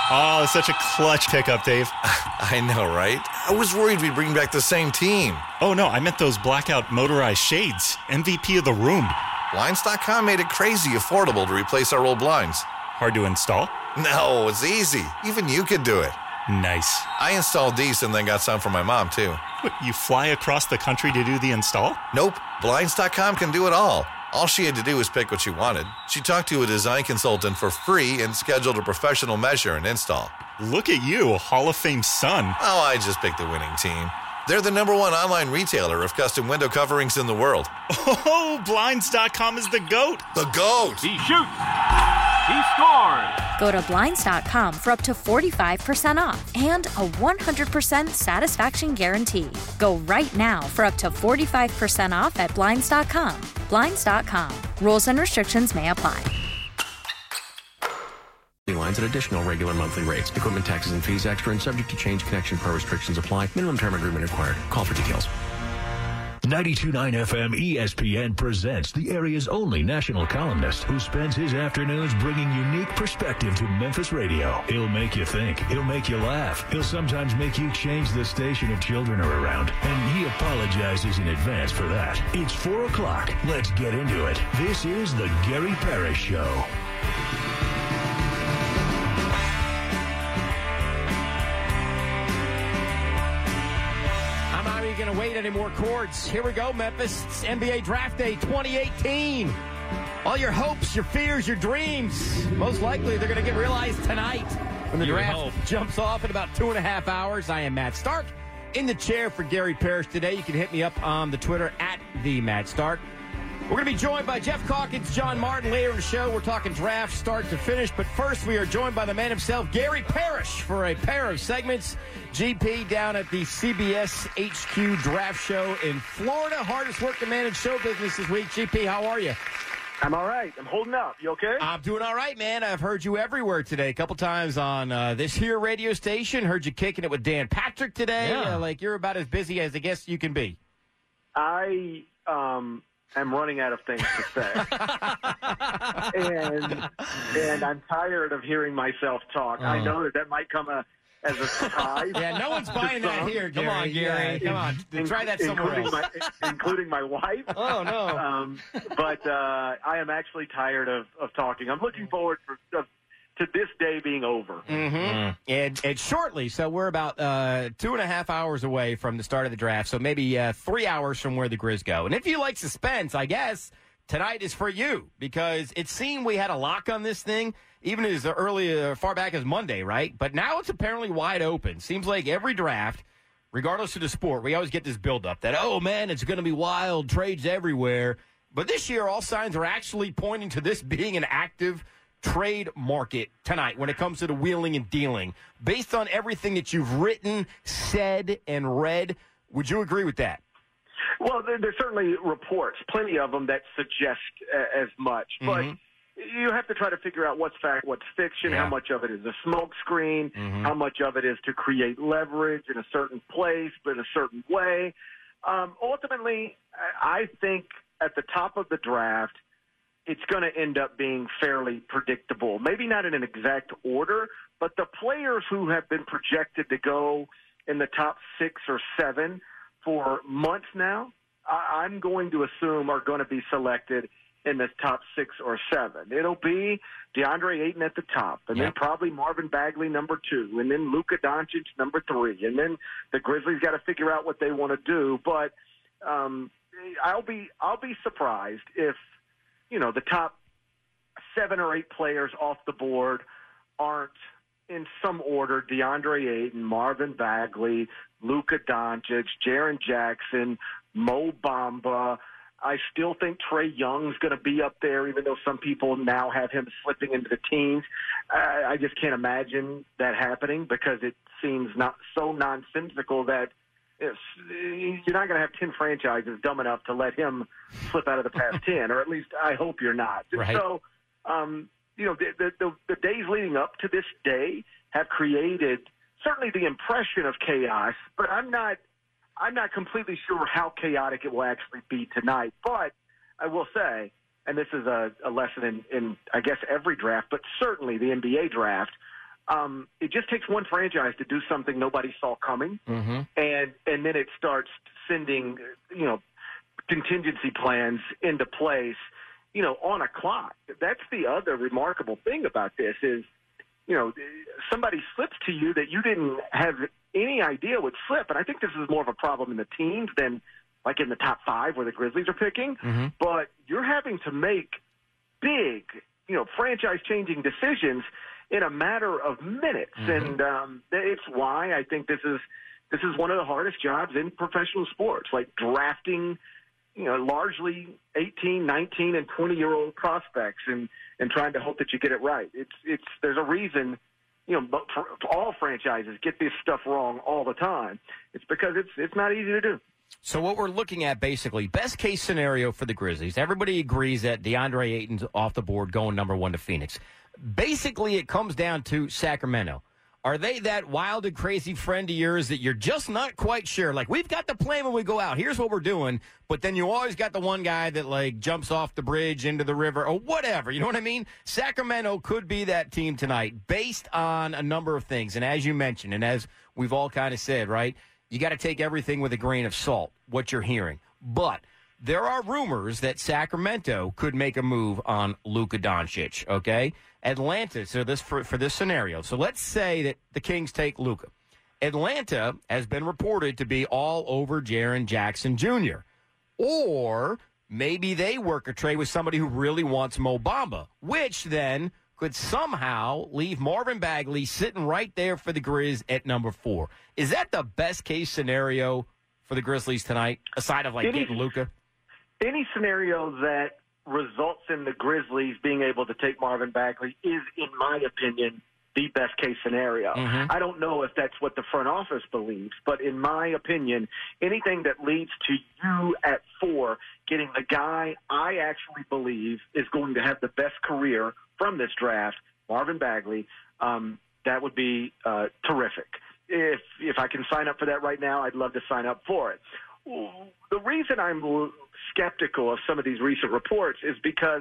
Oh, such a clutch pickup, Dave. I know, right? I was worried we'd bring back the same team. Oh, no, I meant those blackout motorized shades. MVP of the room. Blinds.com made it crazy affordable to replace our old blinds. Hard to install? No, it's easy. Even you could do it. Nice. I installed these and then got some for my mom, too. What, you fly across the country to do the install? Nope. Blinds.com can do it all. All she had to do was pick what she wanted. She talked to a design consultant for free and scheduled a professional measure and install. Look at you, a Hall of Fame son. Oh, I just picked the winning team. They're the #1 online retailer of custom window coverings in the world. Oh, Blinds.com is the GOAT. The GOAT! He shoots. He scores. Go to Blinds.com for up to 45% off and a 100% satisfaction guarantee. Go right now for up to 45% off at Blinds.com. Blinds.com. Rules and restrictions may apply. Lines and additional regular monthly rates. Equipment taxes and fees extra and subject to change. Connection per restrictions apply. Minimum term agreement required. Call for details. 92.9 FM ESPN presents the area's only national columnist who spends his afternoons bringing unique perspective to Memphis radio. He'll make you think. He'll make you laugh. He'll sometimes make you change the station if children are around. And he apologizes in advance for that. It's 4 o'clock. Let's get into it. This is the Gary Parrish Show. Going to wait any more chords. Here we go, Memphis. It's NBA Draft Day 2018. All your hopes, your fears, your dreams, most likely they're going to get realized tonight when the draft jumps off in about 2.5 hours. I am Matt Stark in the chair for Gary Parrish today. You can hit me up on the Twitter at the Matt Stark. We're going to be joined by Jeff Calkins, John Martin later in the show. We're talking draft start to finish. But first, we are joined by the man himself, Gary Parrish, for a pair of segments. GP down at the CBS HQ draft show in Florida. Hardest working man in show business this week. GP, how are you? I'm all right. I'm holding up. You okay? I'm doing all right, man. I've heard you everywhere today. A couple times on this here radio station. Heard you kicking it with Dan Patrick today. Yeah. Like you're about as busy as I guess you can be. I am running out of things to say. and I'm tired of hearing myself talk. I know that might come as a surprise. Yeah, no one's buying that here, Gary. Come on, Gary. Come on. Try that somewhere else. Including my wife. Oh, no. But I am actually tired of talking. I'm looking forward to this day being over. Mm-hmm. And shortly, so we're about 2.5 hours away from the start of the draft, so maybe 3 hours from where the Grizz go. And if you like suspense, I guess tonight is for you, because it seemed we had a lock on this thing, even as early, far back as Monday, right? But now it's apparently wide open. Seems like every draft, regardless of the sport, we always get this buildup that, oh, man, it's going to be wild, trades everywhere. But this year, all signs are actually pointing to this being an active trade market tonight when it comes to the wheeling and dealing. Based on everything that you've written, said, and read, would you agree with that? Well, there's certainly reports, plenty of them, that suggest as much. But you have to try to figure out what's fact, what's fiction, how much of it is a smoke screen, how much of it is to create leverage in a certain place, but in a certain way. Ultimately, I think at the top of the draft, it's going to end up being fairly predictable. Maybe not in an exact order, but the players who have been projected to go in the top 6 or 7 for months now, I'm going to assume are going to be selected in the top 6 or 7. It'll be DeAndre Ayton at the top, and then probably Marvin Bagley number 2, and then Luka Doncic number 3, and then the Grizzlies got to figure out what they want to do. But I'll be surprised if the top 7 or 8 players off the board aren't in some order: DeAndre Ayton, Marvin Bagley, Luka Doncic, Jaren Jackson, Mo Bamba. I still think Trae Young's going to be up there, even though some people now have him slipping into the teens. I just can't imagine that happening because it seems not so nonsensical that you're not going to have 10 franchises dumb enough to let him slip out of the past 10, or at least I hope you're not. Right. So, the days leading up to this day have created certainly the impression of chaos, but I'm not completely sure how chaotic it will actually be tonight. But I will say, and this is a lesson in I guess every draft, but certainly the NBA draft, It just takes one franchise to do something nobody saw coming, Mm-hmm. and then it starts sending, contingency plans into place, on a clock. That's the other remarkable thing about this is, somebody slips to you that you didn't have any idea would slip. And I think this is more of a problem in the teams than like in the top 5 where the Grizzlies are picking. Mm-hmm. But you're having to make big, franchise-changing decisions in a matter of minutes. Mm-hmm. And it's why I think this is one of the hardest jobs in professional sports, like drafting largely 18, 19, and 20-year-old prospects and trying to hope that you get it right. There's a reason, for all franchises get this stuff wrong all the time. It's because it's not easy to do. So what we're looking at, basically, best case scenario for the Grizzlies. Everybody agrees that DeAndre Ayton's off the board, going number 1 to Phoenix. Basically, it comes down to Sacramento. Are they that wild and crazy friend of yours that you're just not quite sure? Like, we've got the plan when we go out. Here's what we're doing. But then you always got the one guy that, like, jumps off the bridge into the river or whatever. You know what I mean? Sacramento could be that team tonight based on a number of things. And as you mentioned, and as we've all kind of said, right, you got to take everything with a grain of salt, what you're hearing. But there are rumors that Sacramento could make a move on Luka Doncic, okay? Atlanta, so this for this scenario. So let's say that the Kings take Luka. Atlanta has been reported to be all over Jaren Jackson Jr. Or maybe they work a trade with somebody who really wants Mo Bamba, which then could somehow leave Marvin Bagley sitting right there for the Grizz at number 4. Is that the best case scenario for the Grizzlies tonight, aside of getting Luka? Any scenario that results in the Grizzlies being able to take Marvin Bagley is, in my opinion, the best case scenario. Mm-hmm. I don't know if that's what the front office believes, but in my opinion, anything that leads to you at 4 getting the guy I actually believe is going to have the best career from this draft, Marvin Bagley, that would be terrific. If I can sign up for that right now, I'd love to sign up for it. The reason I'm skeptical of some of these recent reports is because,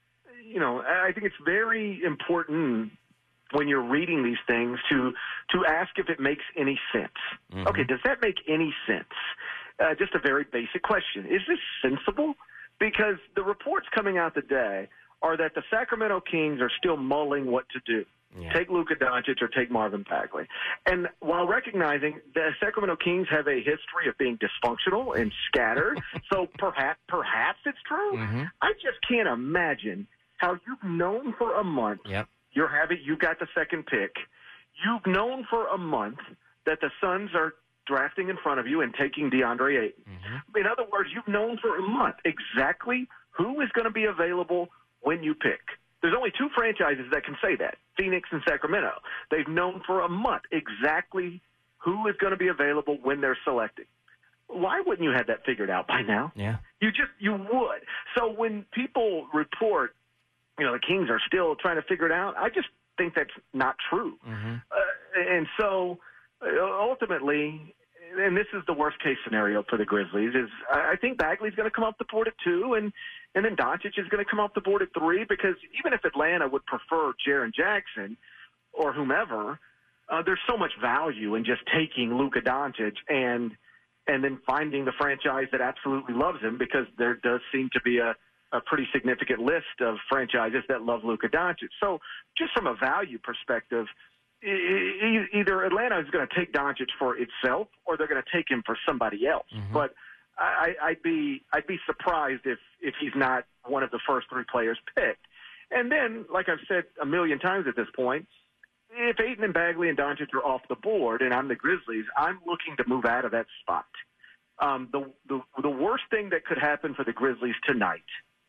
I think it's very important when you're reading these things to ask if it makes any sense. Mm-hmm. Okay, does that make any sense? Just a very basic question. Is this sensible? Because the reports coming out today are that the Sacramento Kings are still mulling what to do. Yeah. Take Luka Doncic or take Marvin Bagley. And while recognizing the Sacramento Kings have a history of being dysfunctional and scattered, so perhaps it's true, Mm-hmm. I just can't imagine how you've known for a month Yep. you got the second pick. You've known for a month that the Suns are drafting in front of you and taking DeAndre Ayton. Mm-hmm. In other words, you've known for a month exactly who is going to be available when you pick. There's only 2 franchises that can say that, Phoenix and Sacramento. They've known for a month exactly who is going to be available when they're selecting. Why wouldn't you have that figured out by now? Yeah. You would. So when people report, the Kings are still trying to figure it out, I just think that's not true. Mm-hmm. And so ultimately, and this is the worst case scenario for the Grizzlies, is I think Bagley's going to come off the board at 2, and then Doncic is going to come off the board at 3, because even if Atlanta would prefer Jaren Jackson or whomever, there's so much value in just taking Luka Doncic and then finding the franchise that absolutely loves him, because there does seem to be a pretty significant list of franchises that love Luka Doncic. So just from a value perspective, either Atlanta is going to take Doncic for itself, or they're going to take him for somebody else. Mm-hmm. But I'd be surprised if he's not one of the first 3 players picked. And then, like I've said a million times at this point, if Ayton and Bagley and Doncic are off the board, and I'm the Grizzlies, I'm looking to move out of that spot. The worst thing that could happen for the Grizzlies tonight,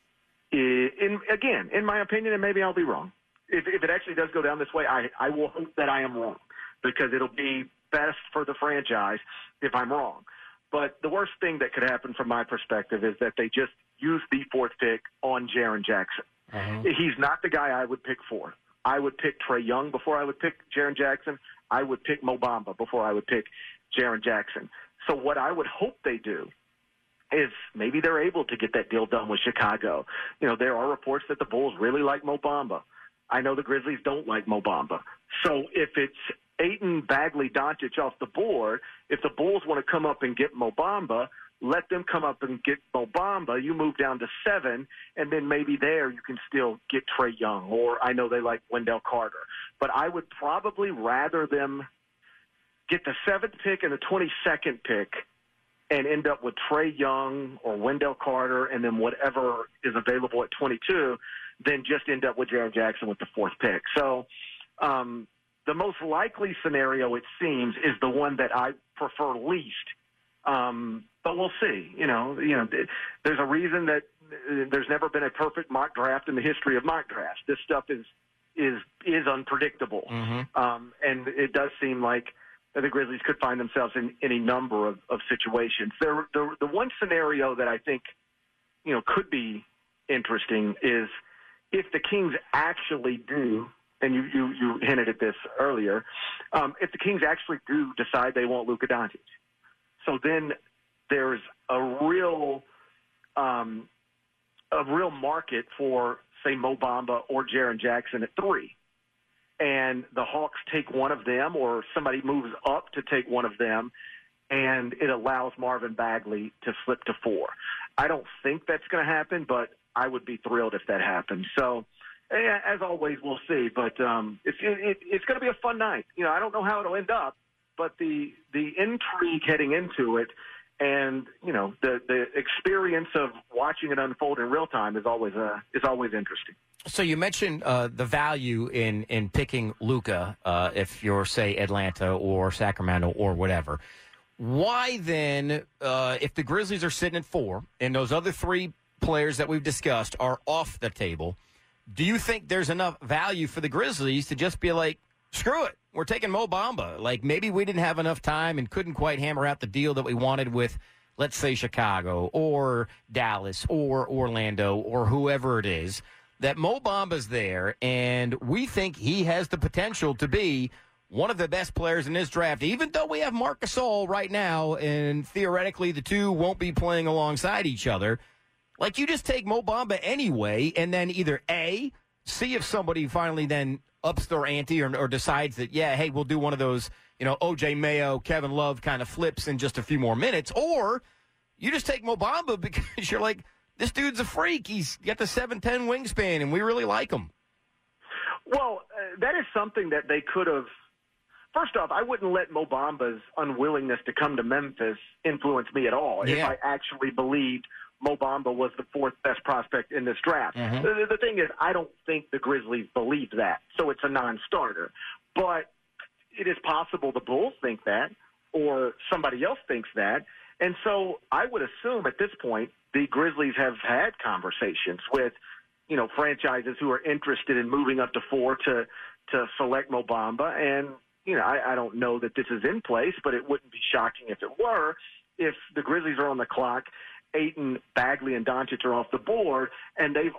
in my opinion, and maybe I'll be wrong, if it actually does go down this way, I will hope that I am wrong, because it'll be best for the franchise if I'm wrong. But the worst thing that could happen from my perspective is that they just use the 4th pick on Jaren Jackson. Uh-huh. He's not the guy I would pick for. I would pick Trae Young before I would pick Jaren Jackson. I would pick Mo Bamba before I would pick Jaren Jackson. So what I would hope they do is maybe they're able to get that deal done with Chicago. There are reports that the Bulls really like Mo Bamba. I know the Grizzlies don't like Mo Bamba. So if it's Ayton, Bagley, Doncic off the board, if the Bulls want to come up and get Mo Bamba, let them come up and get Mo Bamba. You move down to 7, and then maybe there you can still get Trae Young, or I know they like Wendell Carter. But I would probably rather them get the 7th pick and the 22nd pick and end up with Trae Young or Wendell Carter and then whatever is available at 22 than just end up with Jaren Jackson with the 4th pick. So the most likely scenario, it seems, is the one that I prefer least. But we'll see. You know, there's a reason that there's never been a perfect mock draft in the history of mock drafts. This stuff is unpredictable, and it does seem like the Grizzlies could find themselves in any number of situations. The one scenario that I think could be interesting is if the Kings actually do. And you hinted at this earlier. If the Kings actually do decide they want Luka Doncic, so then there's a real market for, say, Mo Bamba or Jaren Jackson at 3, and the Hawks take one of them, or somebody moves up to take one of them, and it allows Marvin Bagley to slip to 4. I don't think that's going to happen, but I would be thrilled if that happened. So. As always, we'll see, but it's going to be a fun night. I don't know how it'll end up, but the intrigue heading into it, and the experience of watching it unfold in real time is always interesting. So you mentioned the value in picking Luka if you're, say, Atlanta or Sacramento or whatever. Why then, if the Grizzlies are sitting at 4 and those other 3 players that we've discussed are off the table, do you think there's enough value for the Grizzlies to just be like, screw it, we're taking Mo Bamba? Like, maybe we didn't have enough time and couldn't quite hammer out the deal that we wanted with, let's say, Chicago or Dallas or Orlando or whoever it is, that Mo Bamba's there, and we think he has the potential to be one of the best players in this draft, even though we have Marc Gasol right now, and theoretically the two won't be playing alongside each other. Like, you just take Mo Bamba anyway, and then either A, see if somebody finally then ups their ante or decides that, yeah, hey, we'll do one of those, O.J. Mayo, Kevin Love kind of flips in just a few more minutes, or you just take Mo Bamba because you're like, this dude's a freak. He's got the 7'10" wingspan, and we really like him. Well, that is something that they could have. First off, I wouldn't let Mo Bamba's unwillingness to come to Memphis influence me at all if I actually believed Mo Bamba was the 4th best prospect in this draft. Mm-hmm. The thing is, I don't think the Grizzlies believe that, so it's a non-starter. But it is possible the Bulls think that, or somebody else thinks that. And so I would assume at this point the Grizzlies have had conversations with, franchises who are interested in moving up to 4 to select Mo Bamba. And, I don't know that this is in place, but it wouldn't be shocking if it were. If the Grizzlies are on the clock, Ayton, Bagley, and Doncic are off the board, and they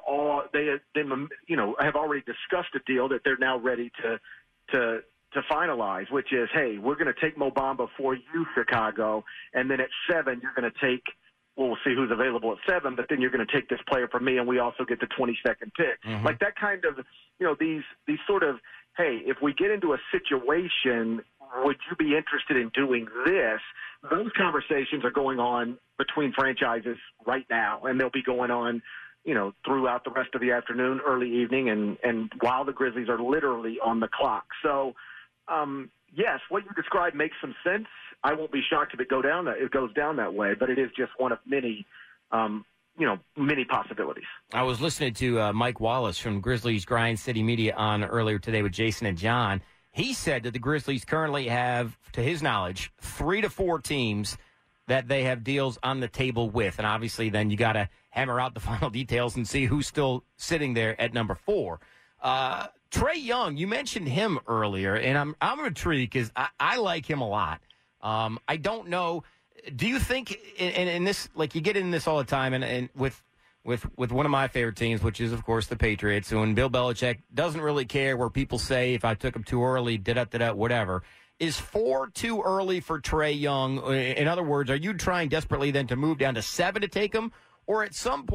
have already discussed a deal that they're now ready to finalize, which is, hey, we're going to take Mo Bamba for you, Chicago, and then at 7 you're going to take. Well, we'll see who's available at 7, but then you're going to take this player from me, and we also get the 22nd pick. Mm-hmm. Like that kind of, these sort of, hey, if we get into a situation, would you be interested in doing this? Those conversations are going on between franchises right now, and they'll be going on, throughout the rest of the afternoon, early evening, and while the Grizzlies are literally on the clock. So, yes, what you described makes some sense. I won't be shocked if it goes down that way, but it is just one of many, many possibilities. I was listening to Mike Wallace from Grizzlies Grind City Media on earlier today with Jason and John. He said that the Grizzlies currently have, to his knowledge, 3 to 4 teams that they have deals on the table with. And obviously then you got to hammer out the final details and see who's still sitting there at number 4. Trae Young, you mentioned him earlier, and I'm intrigued because I like him a lot. I don't know. Do you think in this, like, you get in this all the time, and with one of my favorite teams, which is, of course, the Patriots, and Bill Belichick doesn't really care where people say if I took him too early, whatever. Is 4 too early for Trae Young? In other words, are you trying desperately then to move down to 7 to take him? Or at some point,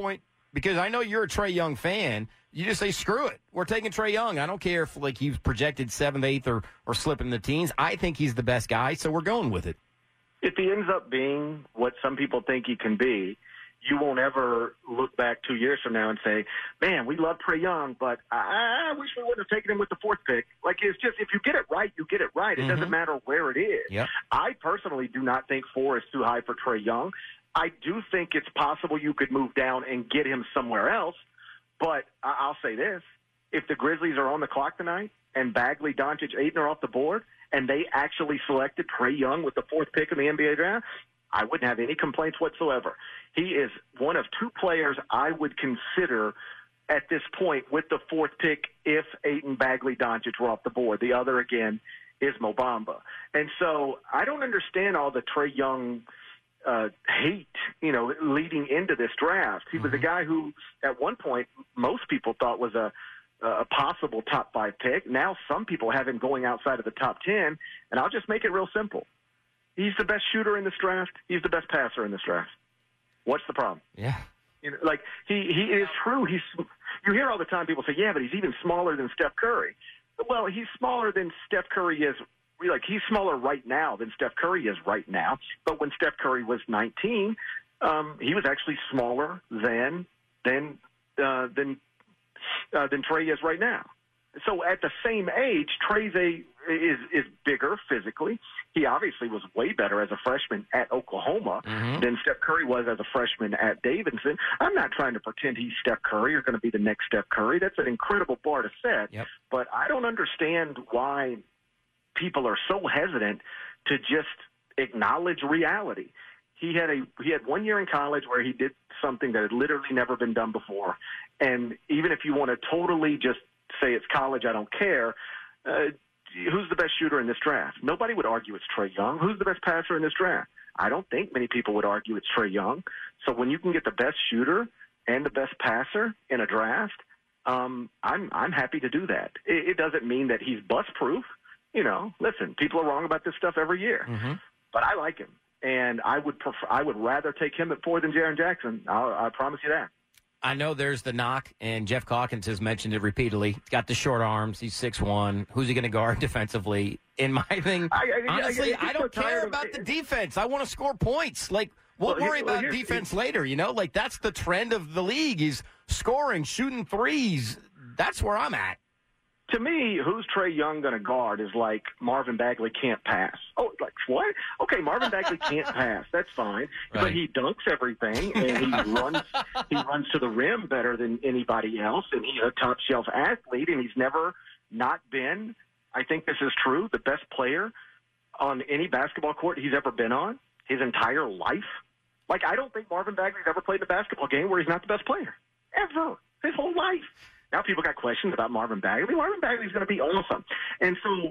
Because I know you're a Trae Young fan. You just say, screw it. We're taking Trae Young. I don't care if he's projected 7th, 8th, or slipping the teens. I think he's the best guy, so we're going with it. If he ends up being what some people think he can be, you won't ever look back 2 years from now and say, man, we love Trae Young, but I wish we wouldn't have taken him with the 4th pick. It's just, if you get it right, you get it right. It doesn't matter where it is. Yep. I personally do not think 4 is too high for Trae Young. I do think it's possible you could move down and get him somewhere else. But I'll say this. If the Grizzlies are on the clock tonight and Bagley, Doncic, Ayton are off the board and they actually selected Trae Young with the 4th pick in the NBA draft, I wouldn't have any complaints whatsoever. He is one of 2 players I would consider at this point with the 4th pick if Ayton, Bagley, Doncic were off the board. The other, again, is Mo Bamba. And so I don't understand all the Trae Young hate, leading into this draft. He was a guy who, at one point, most people thought was a possible top 5 pick. Now some people have him going outside of the top 10, and I'll just make it real simple. He's the best shooter in this draft. He's the best passer in this draft. What's the problem? Yeah. He is true. You hear all the time people say, yeah, but he's even smaller than Steph Curry. Well, he's smaller than Steph Curry is. He's smaller right now than Steph Curry is right now. But when Steph Curry was 19, he was actually smaller than Trae is right now. So at the same age, Trae is bigger physically. He obviously was way better as a freshman at Oklahoma than Steph Curry was as a freshman at Davidson. I'm not trying to pretend he's Steph Curry or going to be the next Steph Curry. That's an incredible bar to set. Yep. But I don't understand why people are so hesitant to just acknowledge reality. He had 1 year in college where he did something that had literally never been done before. And even if you want to totally just say it's college, I don't care, who's the best shooter in this draft? Nobody would argue it's Trae Young. Who's the best passer in this draft? I don't think many people would argue it's Trae Young. So when you can get the best shooter and the best passer in a draft, I'm happy to do that. It doesn't mean that he's bust-proof. Listen, people are wrong about this stuff every year, but I like him, and I would rather take him at 4 than Jaren Jackson. I promise you that. I know there's the knock, and Jeff Calkins has mentioned it repeatedly. He's got the short arms. He's 6'1". Who's he going to guard defensively? In my thing, honestly, I don't care about the defense. I want to score points. We'll worry about defense later, That's the trend of the league. He's scoring, shooting threes. That's where I'm at. To me, who's Trae Young going to guard is like Marvin Bagley can't pass. Oh, what? Okay, Marvin Bagley can't pass. That's fine. Right. But he dunks everything, and he runs to the rim better than anybody else, and he's a top-shelf athlete, and he's never not been, I think this is true, the best player on any basketball court he's ever been on his entire life. I don't think Marvin Bagley's ever played a basketball game where he's not the best player. Ever. His whole life. Now people got questions about Marvin Bagley. Marvin Bagley's going to be awesome. And so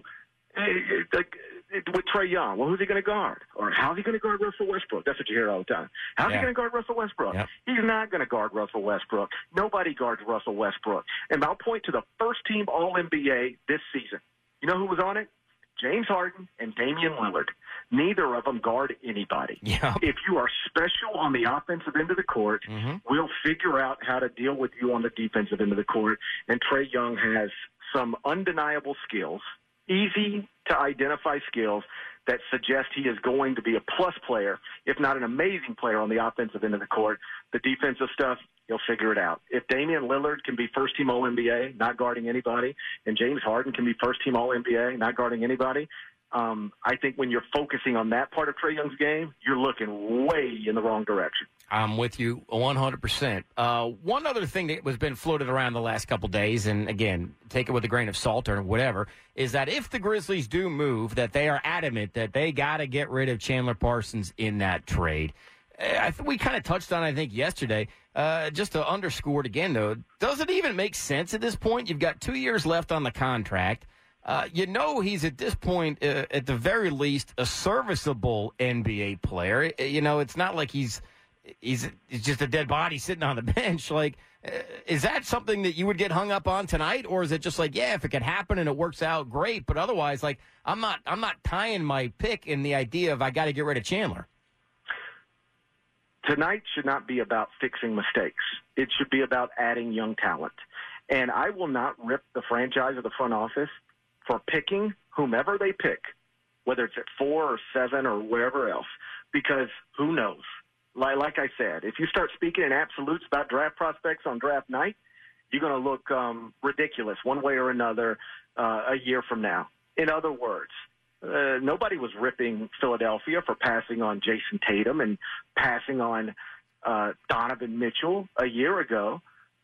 with Trae Young, well, who's he going to guard? Or how's he going to guard Russell Westbrook? That's what you hear all the time. How's he going to guard Russell Westbrook? Yep. He's not going to guard Russell Westbrook. Nobody guards Russell Westbrook. And I'll point to the first-team All-NBA this season. You know who was on it? James Harden and Damian Lillard. Neither of them guard anybody. Yep. If you are special on the offensive end of the court, we'll figure out how to deal with you on the defensive end of the court. And Trae Young has some undeniable skills, easy to identify skills that suggest he is going to be a plus player, if not an amazing player on the offensive end of the court. The defensive stuff, he'll figure it out. If Damian Lillard can be first-team All-NBA, not guarding anybody, and James Harden can be first-team All-NBA, not guarding anybody, I think when you're focusing on that part of Trae Young's game, you're looking way in the wrong direction. I'm with you 100%. One other thing that was been floated around the last couple days, and again, take it with a grain of salt or whatever, is that if the Grizzlies do move, that they are adamant that they got to get rid of Chandler Parsons in that trade. I think we kind of touched on it, I think, yesterday. Just to underscore it again, though, does it even make sense at this point? You've got 2 years left on the contract. He's at this point, at the very least, a serviceable NBA player. It's not like he's just a dead body sitting on the bench. Is that something that you would get hung up on tonight, or is it just if it could happen and it works out, great, but otherwise, I'm not tying my pick in the idea of I got to get rid of Chandler. tonight should not be about fixing mistakes. It should be about adding young talent. And I will not rip the franchise or the front office for picking whomever they pick, whether it's at 4 or 7 or wherever else, because who knows? Like I said, if you start speaking in absolutes about draft prospects on draft night, you're going to look ridiculous one way or another a year from now. In other words, nobody was ripping Philadelphia for passing on Jason Tatum and passing on Donovan Mitchell a year ago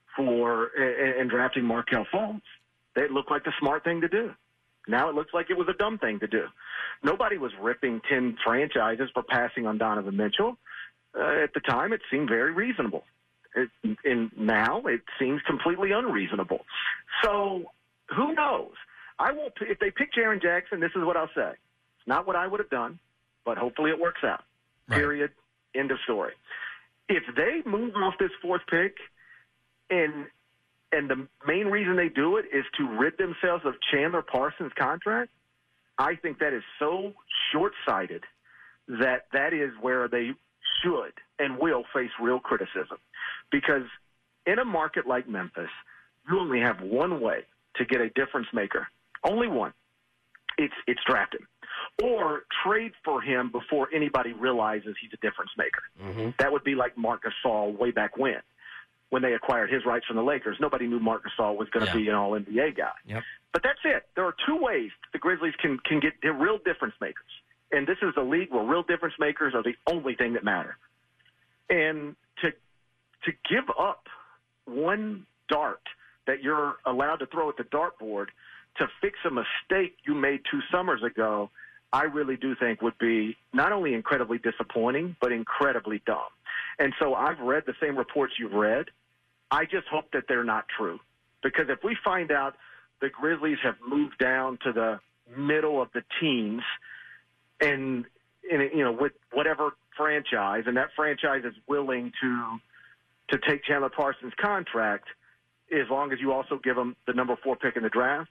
and drafting Markelle Fultz. It looked like the smart thing to do. Now it looks like it was a dumb thing to do. Nobody was ripping 10 franchises for passing on Donovan Mitchell. At the time, it seemed very reasonable. And now it seems completely unreasonable. So who knows? If they pick Jaren Jackson, this is what I'll say. It's not what I would have done, but hopefully it works out. Right. Period. End of story. If they move off this 4th pick and the main reason they do it is to rid themselves of Chandler Parsons' contract, I think that is so short-sighted that is where they should and will face real criticism. Because in a market like Memphis, you only have one way to get a difference maker. Only one. It's draft him. Or trade for him before anybody realizes he's a difference maker. Mm-hmm. That would be like Marc Gasol way back when they acquired his rights from the Lakers. Nobody knew Marc Gasol was going to be an all-NBA guy. Yep. But that's it. There are 2 ways the Grizzlies can get real difference makers. And this is a league where real difference makers are the only thing that matter. And to give up one dart that you're allowed to throw at the dartboard to fix a mistake you made 2 summers ago, I really do think would be not only incredibly disappointing, but incredibly dumb. And so I've read the same reports you've read. I just hope that they're not true. Because if we find out the Grizzlies have moved down to the middle of the teens and with whatever franchise, and that franchise is willing to take Chandler Parsons' contract, as long as you also give them the number 4 pick in the draft,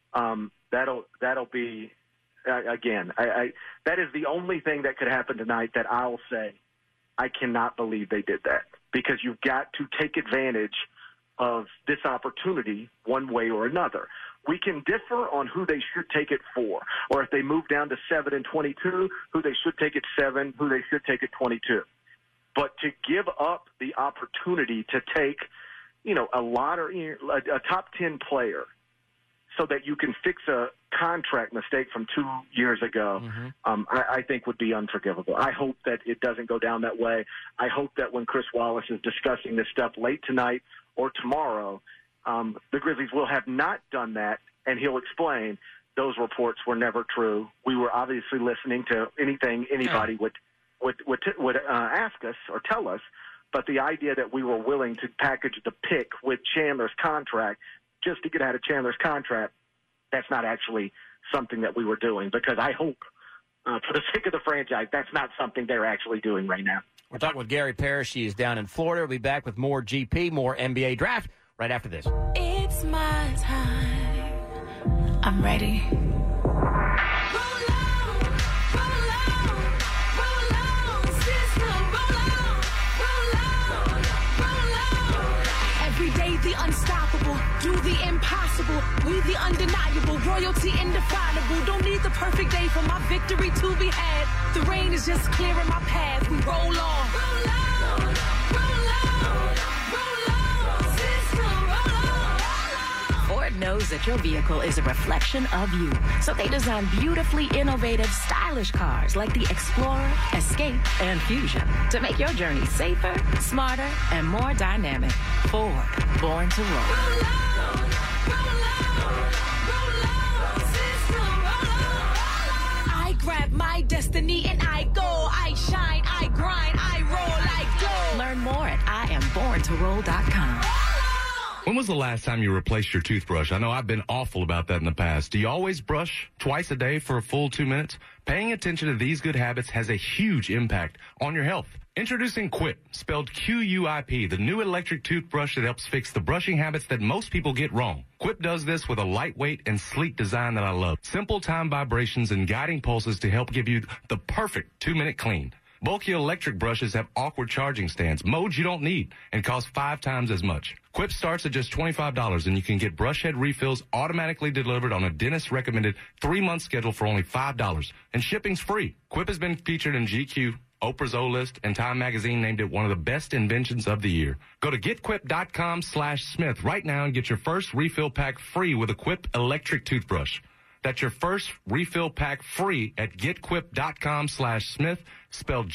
that'll be again. That is the only thing that could happen tonight that I'll say I cannot believe they did that, because you've got to take advantage of this opportunity one way or another. We can differ on who they should take it for, or if they move down to 7 and 22, who they should take at 7, who they should take at 22. But to give up the opportunity to take, a top 10 player so that you can fix a contract mistake from 2 years ago, I think would be unforgivable. I hope that it doesn't go down that way. I hope that when Chris Wallace is discussing this stuff late tonight or tomorrow, the Grizzlies will have not done that, and he'll explain those reports were never true. We were obviously listening to anything anybody would ask us or tell us, but the idea that we were willing to package the pick with Chandler's contract just to get out of Chandler's contract, that's not actually something that we were doing, because I hope, for the sake of the franchise, that's not something they're actually doing right now. We're talking with Gary Parrish. He is down in Florida. We'll be back with more GP, more NBA draft right after this. It's my time. I'm ready. The unstoppable, do the impossible. We the undeniable, royalty indefinable. Don't need the perfect day for my victory to be had. The rain is just clearing my path. We roll on. Roll on, roll on, roll on, sister, roll on. Ford knows that your vehicle is a reflection of you. So they design beautifully innovative, stylish cars like the Explorer, Escape, and Fusion to make your journey safer, smarter, and more dynamic. Ford, born to roll. Roll on, roll on, roll on, sister, roll on. I grab my destiny and I go. I shine, I grind, I roll like dough. Learn more at IamBornToRoll.com. When was the last time you replaced your toothbrush? I know I've been awful about that in the past. Do you always brush twice a day for a full 2 minutes? Paying attention to these good habits has a huge impact on your health. Introducing Quip, spelled Q-U-I-P, the new electric toothbrush that helps fix the brushing habits that most people get wrong. Quip does this with a lightweight and sleek design that I love. Simple time vibrations and guiding pulses to help give you the perfect 2-minute clean. Bulky electric brushes have awkward charging stands, modes you don't need, and cost 5 times as much. Quip starts at just $25, and you can get brush head refills automatically delivered on a dentist-recommended 3-month schedule for only $5, and shipping's free. Quip has been featured in GQ, Oprah's O-List, and Time Magazine named it one of the best inventions of the year. Go to getquip.com/Smith right now and get your first refill pack free with a Quip electric toothbrush. That's your first refill pack free at getquip.com/Smith, spelled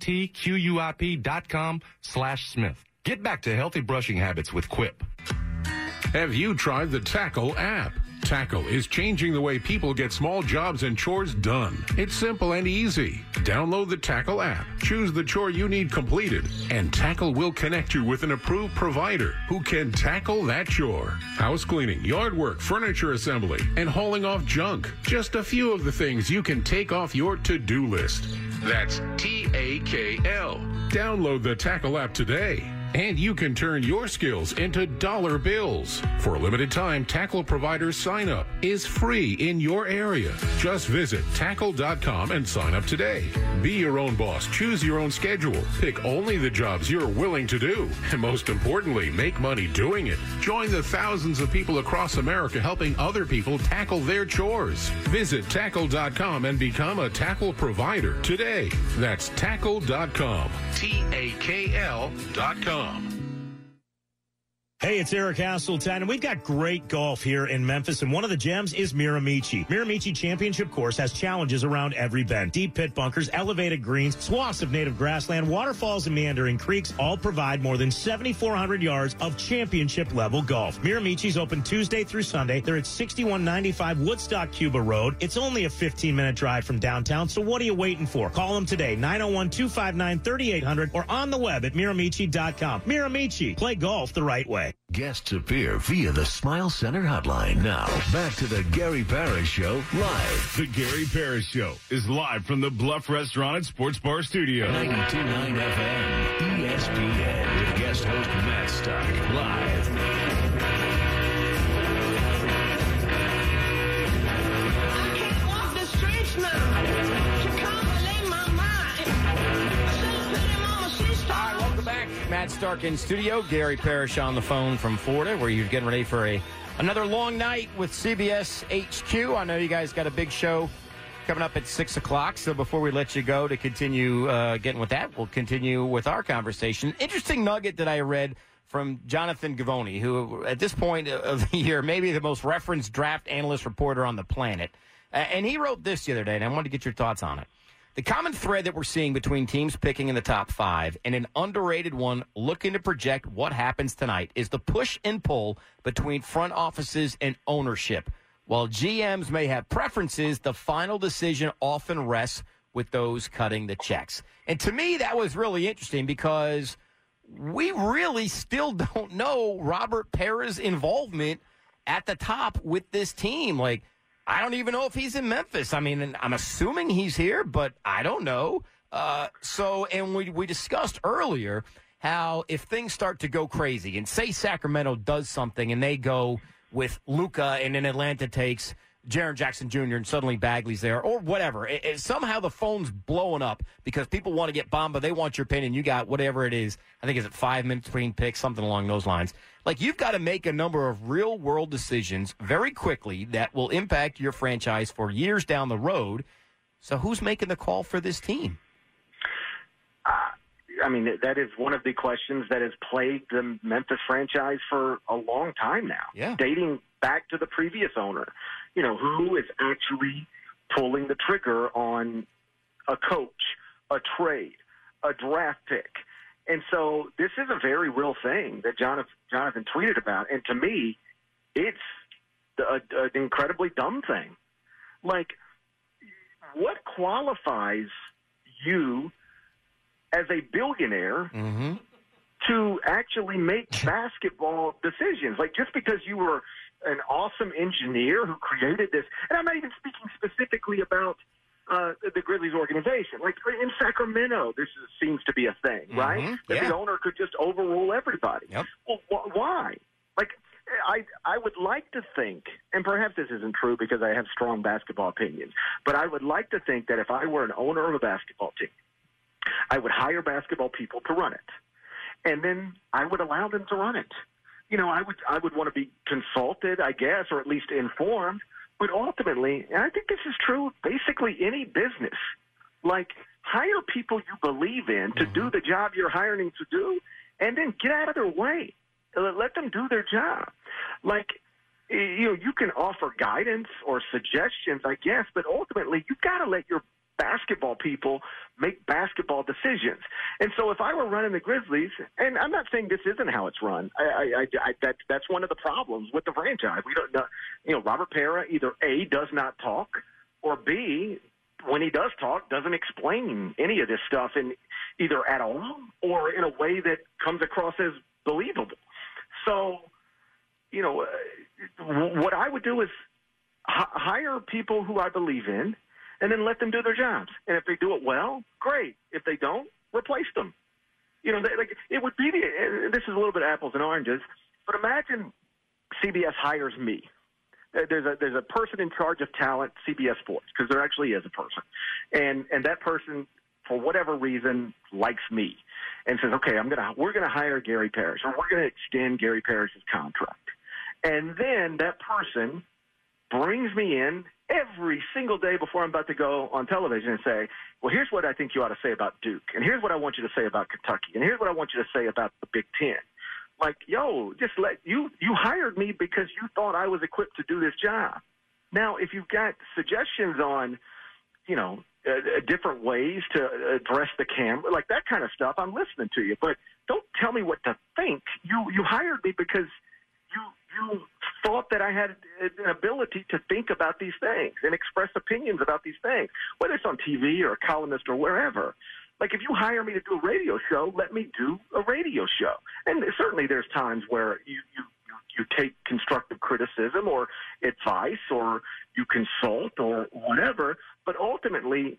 GETQUIP.com/Smith. Get back to healthy brushing habits with Quip. Have you tried the Tackle app? Tackle is changing the way people get small jobs and chores done. It's simple and easy. Download the Tackle app, choose the chore you need completed, and Tackle will connect you with an approved provider who can tackle that chore. House cleaning, yard work, furniture assembly, and hauling off junk. Just a few of the things you can take off your to-do list. That's TAKL. Download the Tackle app today, and you can turn your skills into dollar bills. For a limited time, Tackle Provider's sign-up is free in your area. Just visit tackle.com and sign up today. Be your own boss. Choose your own schedule. Pick only the jobs you're willing to do. And most importantly, make money doing it. Join the thousands of people across America helping other people tackle their chores. Visit tackle.com and become a Tackle Provider today. That's tackle.com. TAKL.com. Hey, it's Eric Hasseltine, and we've got great golf here in Memphis, and one of the gems is Miramichi. Miramichi Championship Course has challenges around every bend. Deep pit bunkers, elevated greens, swaths of native grassland, waterfalls, and meandering creeks all provide more than 7,400 yards of championship-level golf. Miramichi's open Tuesday through Sunday. They're at 6195 Woodstock, Cuba Road. It's only a 15-minute drive from downtown, so what are you waiting for? Call them today, 901-259-3800, or on the web at Miramichi.com. Miramichi, play golf the right way. Guests appear via the Smile Center hotline. Now, back to the Gary Parrish Show live. The Gary Parrish Show is live from the Bluff Restaurant and Sports Bar Studio. 92.9 FM, ESPN, with guest host Matt Stark, live. I can't walk the streets now. Welcome back. Matt Stark in studio. Gary Parrish on the phone from Florida, where you're getting ready for another long night with CBS HQ. I know you guys got a big show coming up at 6 o'clock, so before we let you go to continue getting with that, we'll continue with our conversation. Interesting nugget that I read from Jonathan Givony, who at this point of the year, maybe the most referenced draft analyst reporter on the planet. And he wrote this the other day, and I wanted to get your thoughts on it. The common thread that we're seeing between teams picking in the top 5 and an underrated one looking to project what happens tonight is the push and pull between front offices and ownership. While GMs may have preferences, the final decision often rests with those cutting the checks. And to me, that was really interesting because we really still don't know Robert Pera's involvement at the top with this team. Like, I don't even know if he's in Memphis. I mean, I'm assuming he's here, but I don't know. And we discussed earlier how if things start to go crazy and say Sacramento does something and they go with Luka and then Atlanta takes Jaren Jackson Jr. and suddenly Bagley's there or whatever. Somehow the phone's blowing up because people want to get Bamba. They want your opinion. You got whatever it is. I think is it 5 minutes between picks, something along those lines. Like, you've got to make a number of real-world decisions very quickly that will impact your franchise for years down the road. So who's making the call for this team? I mean, that is one of the questions that has plagued the Memphis franchise for a long time now, dating back to the previous owner. You know, who is actually pulling the trigger on a coach, a trade, a draft pick? And so this is a very real thing that Jonathan tweeted about. And to me, it's an incredibly dumb thing. Like, what qualifies you as a billionaire to actually make basketball decisions? Like, just because you were an awesome engineer who created this, and I'm not even speaking specifically about the Grizzlies organization. Like in Sacramento, this seems to be a thing, right? That the owner could just overrule everybody. Well, why? Like, I would like to think, and perhaps this isn't true because I have strong basketball opinions, but I would like to think that if I were an owner of a basketball team, I would hire basketball people to run it, and then I would allow them to run it. I would want to be consulted, I guess, or at least informed. But ultimately, and I think this is true basically any business, like hire people you believe in to do the job you're hiring them to do, and then get out of their way. Let them do their job. Like, you can offer guidance or suggestions, I guess, but ultimately you've got to let your basketball people make basketball decisions. And so if I were running the Grizzlies, and I'm not saying this isn't how it's run, that's one of the problems with the franchise. We don't know, Robert Pera either A, does not talk, or B, when he does talk, doesn't explain any of this stuff in either at all or in a way that comes across as believable. So, what I would do is hire people who I believe in, and then let them do their jobs. And if they do it well, great. If they don't, replace them. It would be this is a little bit apples and oranges, but imagine CBS hires me. There's a person in charge of talent, CBS Sports, because there actually is a person, and that person, for whatever reason, likes me, and says, okay, we're gonna hire Gary Parrish, or we're gonna extend Gary Parrish's contract, and then that person brings me in every single day before I'm about to go on television and say, well, here's what I think you ought to say about Duke, and here's what I want you to say about Kentucky, and here's what I want you to say about the Big Ten. Like, just you hired me because you thought I was equipped to do this job. Now, if you've got suggestions on, different ways to address the camera, like that kind of stuff, I'm listening to you. But don't tell me what to think. You hired me because you thought that I had an ability to think about these things and express opinions about these things, whether it's on TV or a columnist or wherever. Like, if you hire me to do a radio show, let me do a radio show. And certainly there's times where you take constructive criticism or advice, or you consult or whatever. But ultimately,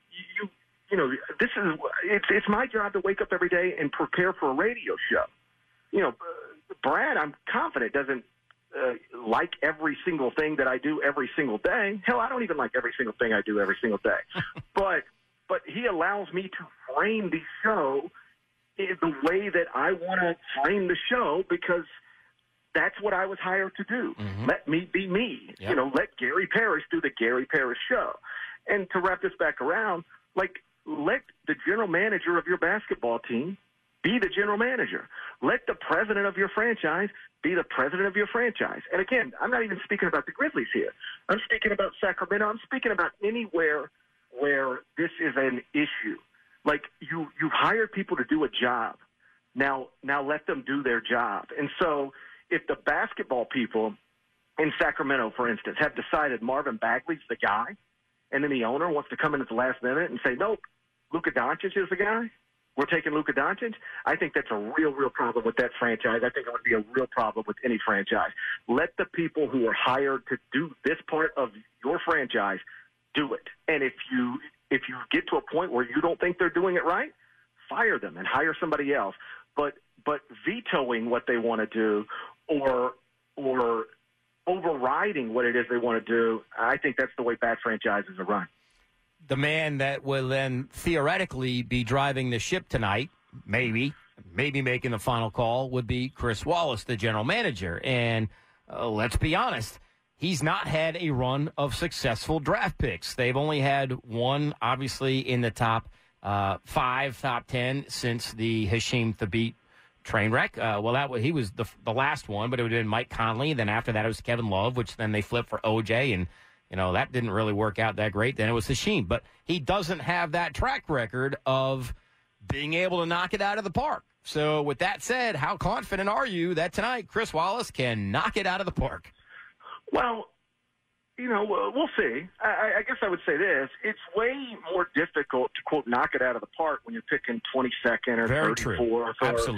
it's my job to wake up every day and prepare for a radio show. Brad, I'm confident, doesn't like every single thing that I do every single day. Hell, I don't even like every single thing I do every single day. But he allows me to frame the show in the way that I want to frame the show, because that's what I was hired to do. Mm-hmm. Let me be me. Yep. Let Gary Parrish do the Gary Parrish show. And to wrap this back around, let the general manager of your basketball team be the general manager. Let the president of your franchise be the president of your franchise. And again, I'm not even speaking about the Grizzlies here. I'm speaking about Sacramento. I'm speaking about anywhere where this is an issue. Like, you've hired people to do a job. Now let them do their job. And so if the basketball people in Sacramento, for instance, have decided Marvin Bagley's the guy, and then the owner wants to come in at the last minute and say, nope, Luka Doncic is the guy, we're taking Luka Doncic, I think that's a real, real problem with that franchise. I think it would be a real problem with any franchise. Let the people who are hired to do this part of your franchise do it. And if you get to a point where you don't think they're doing it right, fire them and hire somebody else. But vetoing what they want to do or overriding what it is they want to do, I think that's the way bad franchises are run. The man that will then theoretically be driving the ship tonight, maybe making the final call, would be Chris Wallace, the general manager. And let's be honest, he's not had a run of successful draft picks. They've only had one, obviously, in the top 5, top 10 since the Hasheem Thabeet train wreck. He was the last one, but it would have been Mike Conley. Then after that, it was Kevin Love, which then they flipped for OJ, and that didn't really work out that great. Then it was Hasheem. But he doesn't have that track record of being able to knock it out of the park. So with that said, how confident are you that tonight Chris Wallace can knock it out of the park? Well, we'll see. I guess I would say this. It's way more difficult to, quote, knock it out of the park when you're picking 22nd or 34th or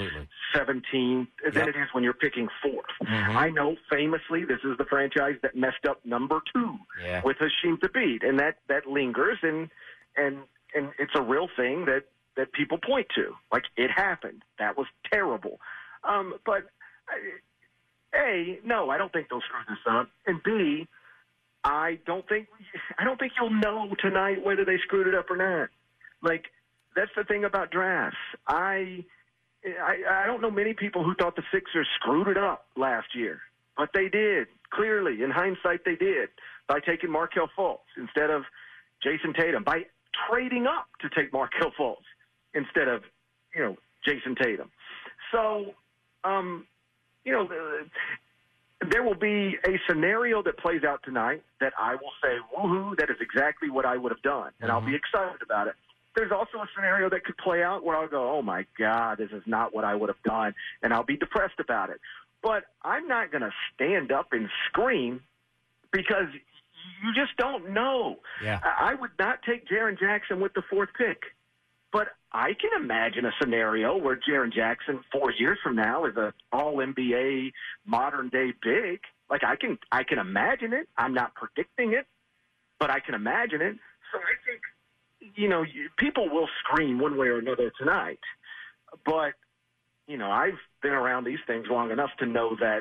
17th than it is when you're picking 4th. Mm-hmm. I know famously this is the franchise that messed up number 2 with Hasheem Thabeet, and that lingers, and it's a real thing that people point to. Like, it happened. That was terrible. But A, no, I don't think they'll screw this up. And B, I don't think you'll know tonight whether they screwed it up or not. Like, that's the thing about drafts. I don't know many people who thought the Sixers screwed it up last year, but they did. Clearly, in hindsight, they did by taking Markelle Fultz instead of Jason Tatum, by trading up to take Markelle Fultz instead of, Jason Tatum. So, there will be a scenario that plays out tonight that I will say, woohoo, that is exactly what I would have done, and I'll be excited about it. There's also a scenario that could play out where I'll go, oh, my God, this is not what I would have done, and I'll be depressed about it. But I'm not going to stand up and scream because you just don't know. Yeah. I would not take Jaren Jackson with the 4th pick. But I can imagine a scenario where Jaren Jackson 4 years from now is an all-NBA modern-day big. Like, I can imagine it. I'm not predicting it, but I can imagine it. So I think, people will scream one way or another tonight. But, I've been around these things long enough to know that,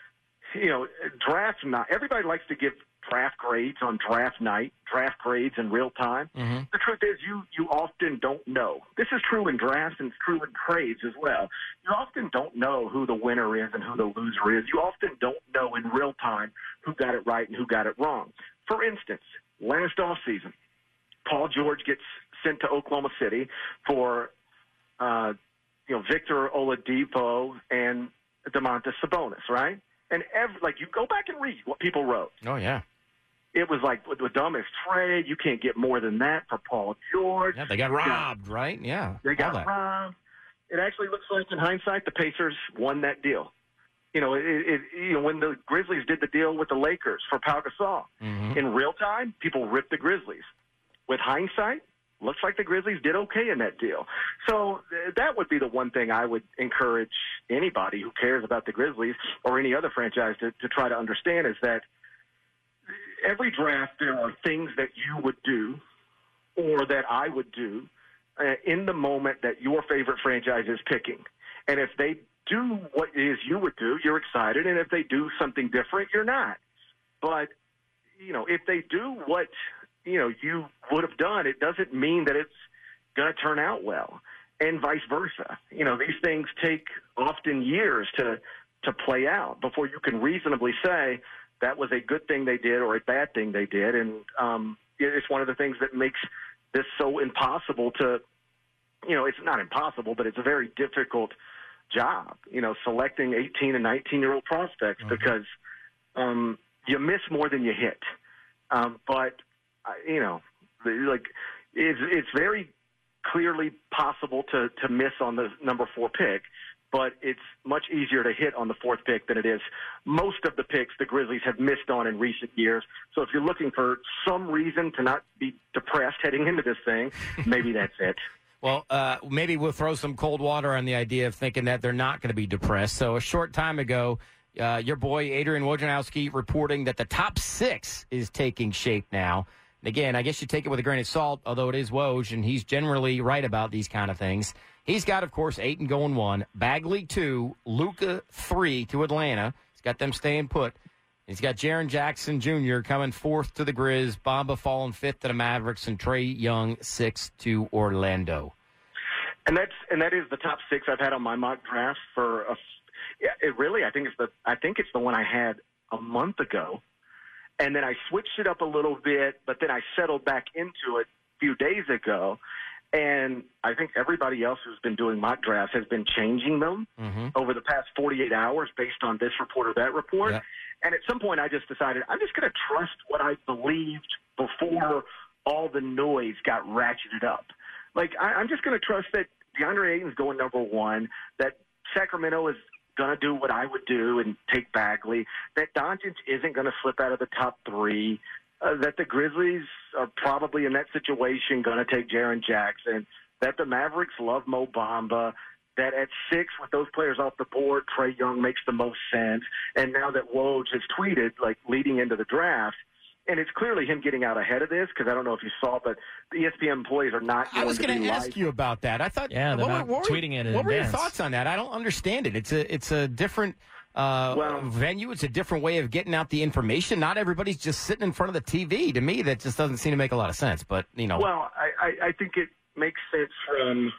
drafts not – everybody likes to give draft grades on draft night, draft grades in real time. Mm-hmm. The truth is you often don't know. This is true in drafts and it's true in trades as well. You often don't know who the winner is and who the loser is. You often don't know in real time who got it right and who got it wrong. For instance, last offseason, Paul George gets sent to Oklahoma City for Victor Oladipo and Domantas Sabonis, right? And you go back and read what people wrote. Oh, yeah. It was like the dumbest trade. You can't get more than that for Paul George. Yeah, they got robbed, right? Yeah. They got robbed. It actually looks like, in hindsight, the Pacers won that deal. When the Grizzlies did the deal with the Lakers for Pau Gasol, in real time, people ripped the Grizzlies. With hindsight, looks like the Grizzlies did okay in that deal. So that would be the one thing I would encourage anybody who cares about the Grizzlies or any other franchise to try to understand is that every draft there are things that you would do or that I would do in the moment that your favorite franchise is picking. And if they do what it is you would do, you're excited. And if they do something different, you're not. But, if they do what you would have done, it doesn't mean that it's going to turn out well, and vice versa. These things take often years to play out before you can reasonably say that was a good thing they did or a bad thing they did. And it's one of the things that makes this so impossible to, it's not impossible, but it's a very difficult job, selecting 18 and 19-year-old prospects because you miss more than you hit. It's very clearly possible to miss on the number 4 pick, but it's much easier to hit on the 4th pick than it is most of the picks the Grizzlies have missed on in recent years. So if you're looking for some reason to not be depressed heading into this thing, maybe that's it. Well, maybe we'll throw some cold water on the idea of thinking that they're not going to be depressed. So a short time ago, your boy Adrian Wojnarowski reporting that the top 6 is taking shape now. And again, I guess you take it with a grain of salt, although it is Woj, and he's generally right about these kind of things. He's got, of course, Ayton going 1, Bagley 2, Luka 3 to Atlanta. He's got them staying put. He's got Jaren Jackson Jr. coming 4th to the Grizz, Bamba falling 5th to the Mavericks, and Trae Young 6th to Orlando. And that is the top 6 I've had on my mock draft for I think it's the one I had a month ago. And then I switched it up a little bit, but then I settled back into it a few days ago. And I think everybody else who's been doing mock drafts has been changing them over the past 48 hours based on this report or that report. Yeah. And at some point I just decided I'm just going to trust what I believed before all the noise got ratcheted up. I'm just going to trust that DeAndre Ayton's going number 1, that Sacramento is going to do what I would do and take Bagley, that Doncic isn't going to slip out of the top 3, that the Grizzlies are probably in that situation going to take Jaren Jackson, that the Mavericks love Mo Bamba, that at 6 with those players off the board, Trae Young makes the most sense. And now that Woj has tweeted, leading into the draft, and it's clearly him getting out ahead of this, because I don't know if you saw, but the ESPN employees are not going to be live. I was going to ask you about that. I thought, they're not tweeting it in advance. What were your thoughts on that? I don't understand it. It's a different venue. It's a different way of getting out the information. Not everybody's just sitting in front of the TV. To me, that just doesn't seem to make a lot of sense. But, Well, I think makes sense from,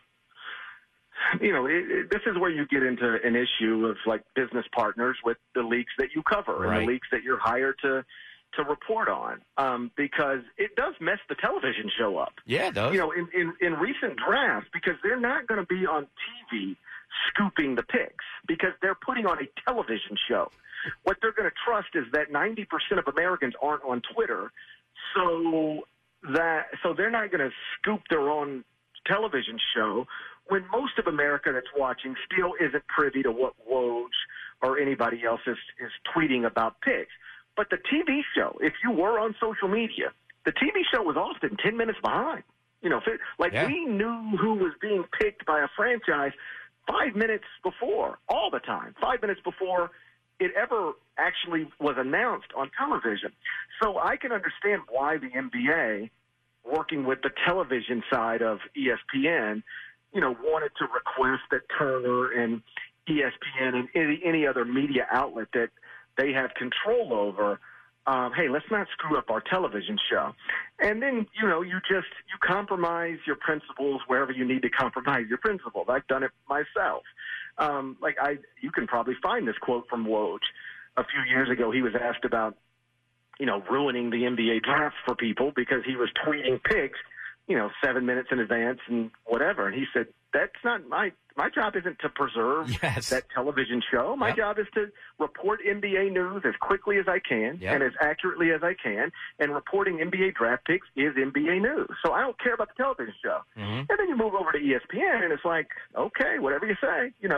this is where you get into an issue of like business partners with the leagues that you cover and the leagues that you're hired to report on, because it does mess the television show up. Yeah, it does. In recent drafts, because they're not going to be on TV scooping the picks because they're putting on a television show. What they're going to trust is that 90% of Americans aren't on Twitter, so they're not going to scoop their own television show when most of America that's watching still isn't privy to what Woj or anybody else is tweeting about picks. But the TV show, if you were on social media, the TV show was often 10 minutes behind. We knew who was being picked by a franchise 5 minutes before, all the time, 5 minutes before it ever actually was announced on television. So I can understand why the NBA, working with the television side of ESPN, wanted to request that Turner and ESPN and any other media outlet that they have control over, hey, let's not screw up our television show. And then, you compromise your principles wherever you need to compromise your principles. I've done it myself. You can probably find this quote from Woj. A few years ago, he was asked about, ruining the NBA draft for people because he was tweeting picks, 7 minutes in advance and whatever. And he said, that's not my job isn't to preserve that television show. My job is to report NBA news as quickly as I can and as accurately as I can. And reporting NBA draft picks is NBA news. So I don't care about the television show. And then you move over to ESPN and it's like, okay, whatever you say, you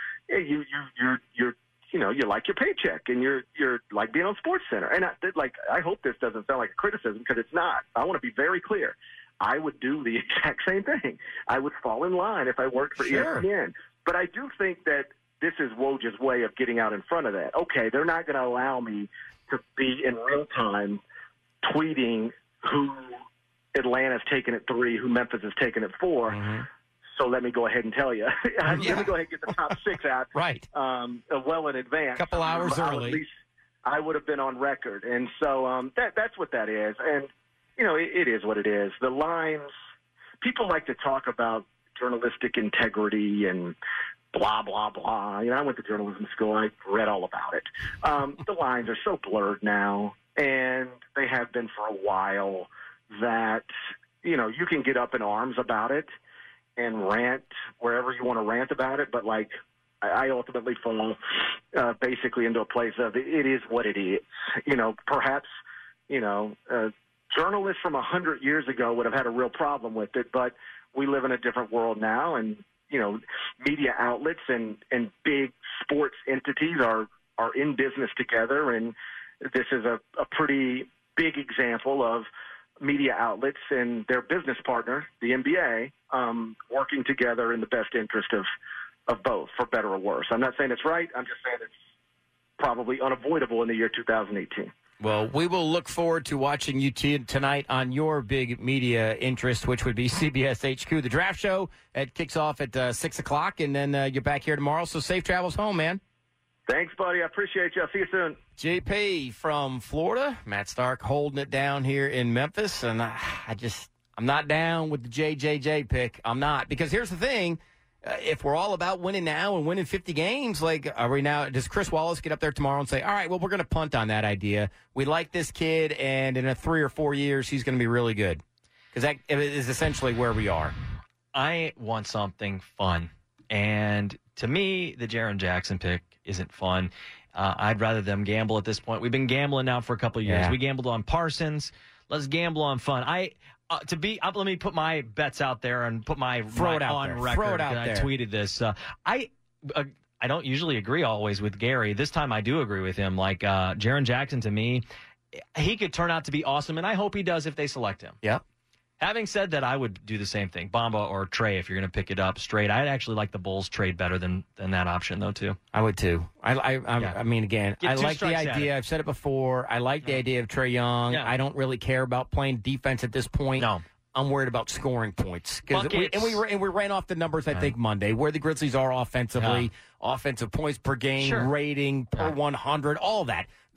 like your paycheck and you're like being on SportsCenter. And I hope this doesn't sound like a criticism because it's not. I want to be very clear. I would do the exact same thing. I would fall in line if I worked for ESPN. But I do think that this is Woj's way of getting out in front of that. Okay, they're not going to allow me to be in real time tweeting who Atlanta's taking at 3, who Memphis is taking at 4. So let me go ahead and tell you. Let me go ahead and get the top 6 out well in advance. A couple hours early. At least I would have been on record. And so that's what that is. And it is what it is. The lines, people like to talk about journalistic integrity and blah, blah, blah. I went to journalism school. I read all about it. The lines are so blurred now, and they have been for a while, that, you can get up in arms about it and rant wherever you want to rant about it. But, I ultimately fall basically into a place of it is what it is. Perhaps, journalists from 100 years ago would have had a real problem with it, but we live in a different world now, and media outlets and big sports entities are in business together, and this is a pretty big example of media outlets and their business partner, the NBA, working together in the best interest of both, for better or worse. I'm not saying it's right. I'm just saying it's probably unavoidable in the year 2018. Well, we will look forward to watching you tonight on your big media interest, which would be CBS HQ. The draft show kicks off at 6 o'clock, and then you're back here tomorrow. So safe travels home, man. Thanks, buddy. I appreciate you. I'll see you soon. JP from Florida. Matt Stark holding it down here in Memphis. And I'm not down with the JJJ pick. I'm not. Because here's the thing. If we're all about winning now and winning 50 games, are we now? Does Chris Wallace get up there tomorrow and say, all right, well, we're going to punt on that idea. We like this kid, and in 3 or 4 years, he's going to be really good. Because that is essentially where we are. I want something fun. And to me, the Jaren Jackson pick isn't fun. I'd rather them gamble at this point. We've been gambling now for a couple of years. Yeah. We gambled on Parsons. Let's gamble on fun. Let me put my bets out there and put my on record. Throw it out there. I tweeted this. I don't usually agree always with Gary. This time I do agree with him. Jaren Jackson, to me, he could turn out to be awesome, and I hope he does if they select him. Yep. Having said that, I would do the same thing. Bamba or Trey, if you're going to pick it up straight. I'd actually like the Bulls trade better than that option, though, too. I would, too. I mean, again, I like the idea. I've said it before. I like the idea of Trae Young. Yeah. I don't really care about playing defense at this point. No. I'm worried about scoring points. We ran off the numbers, I think, Monday, where the Grizzlies are offensively, offensive points per game, rating per 100, all that.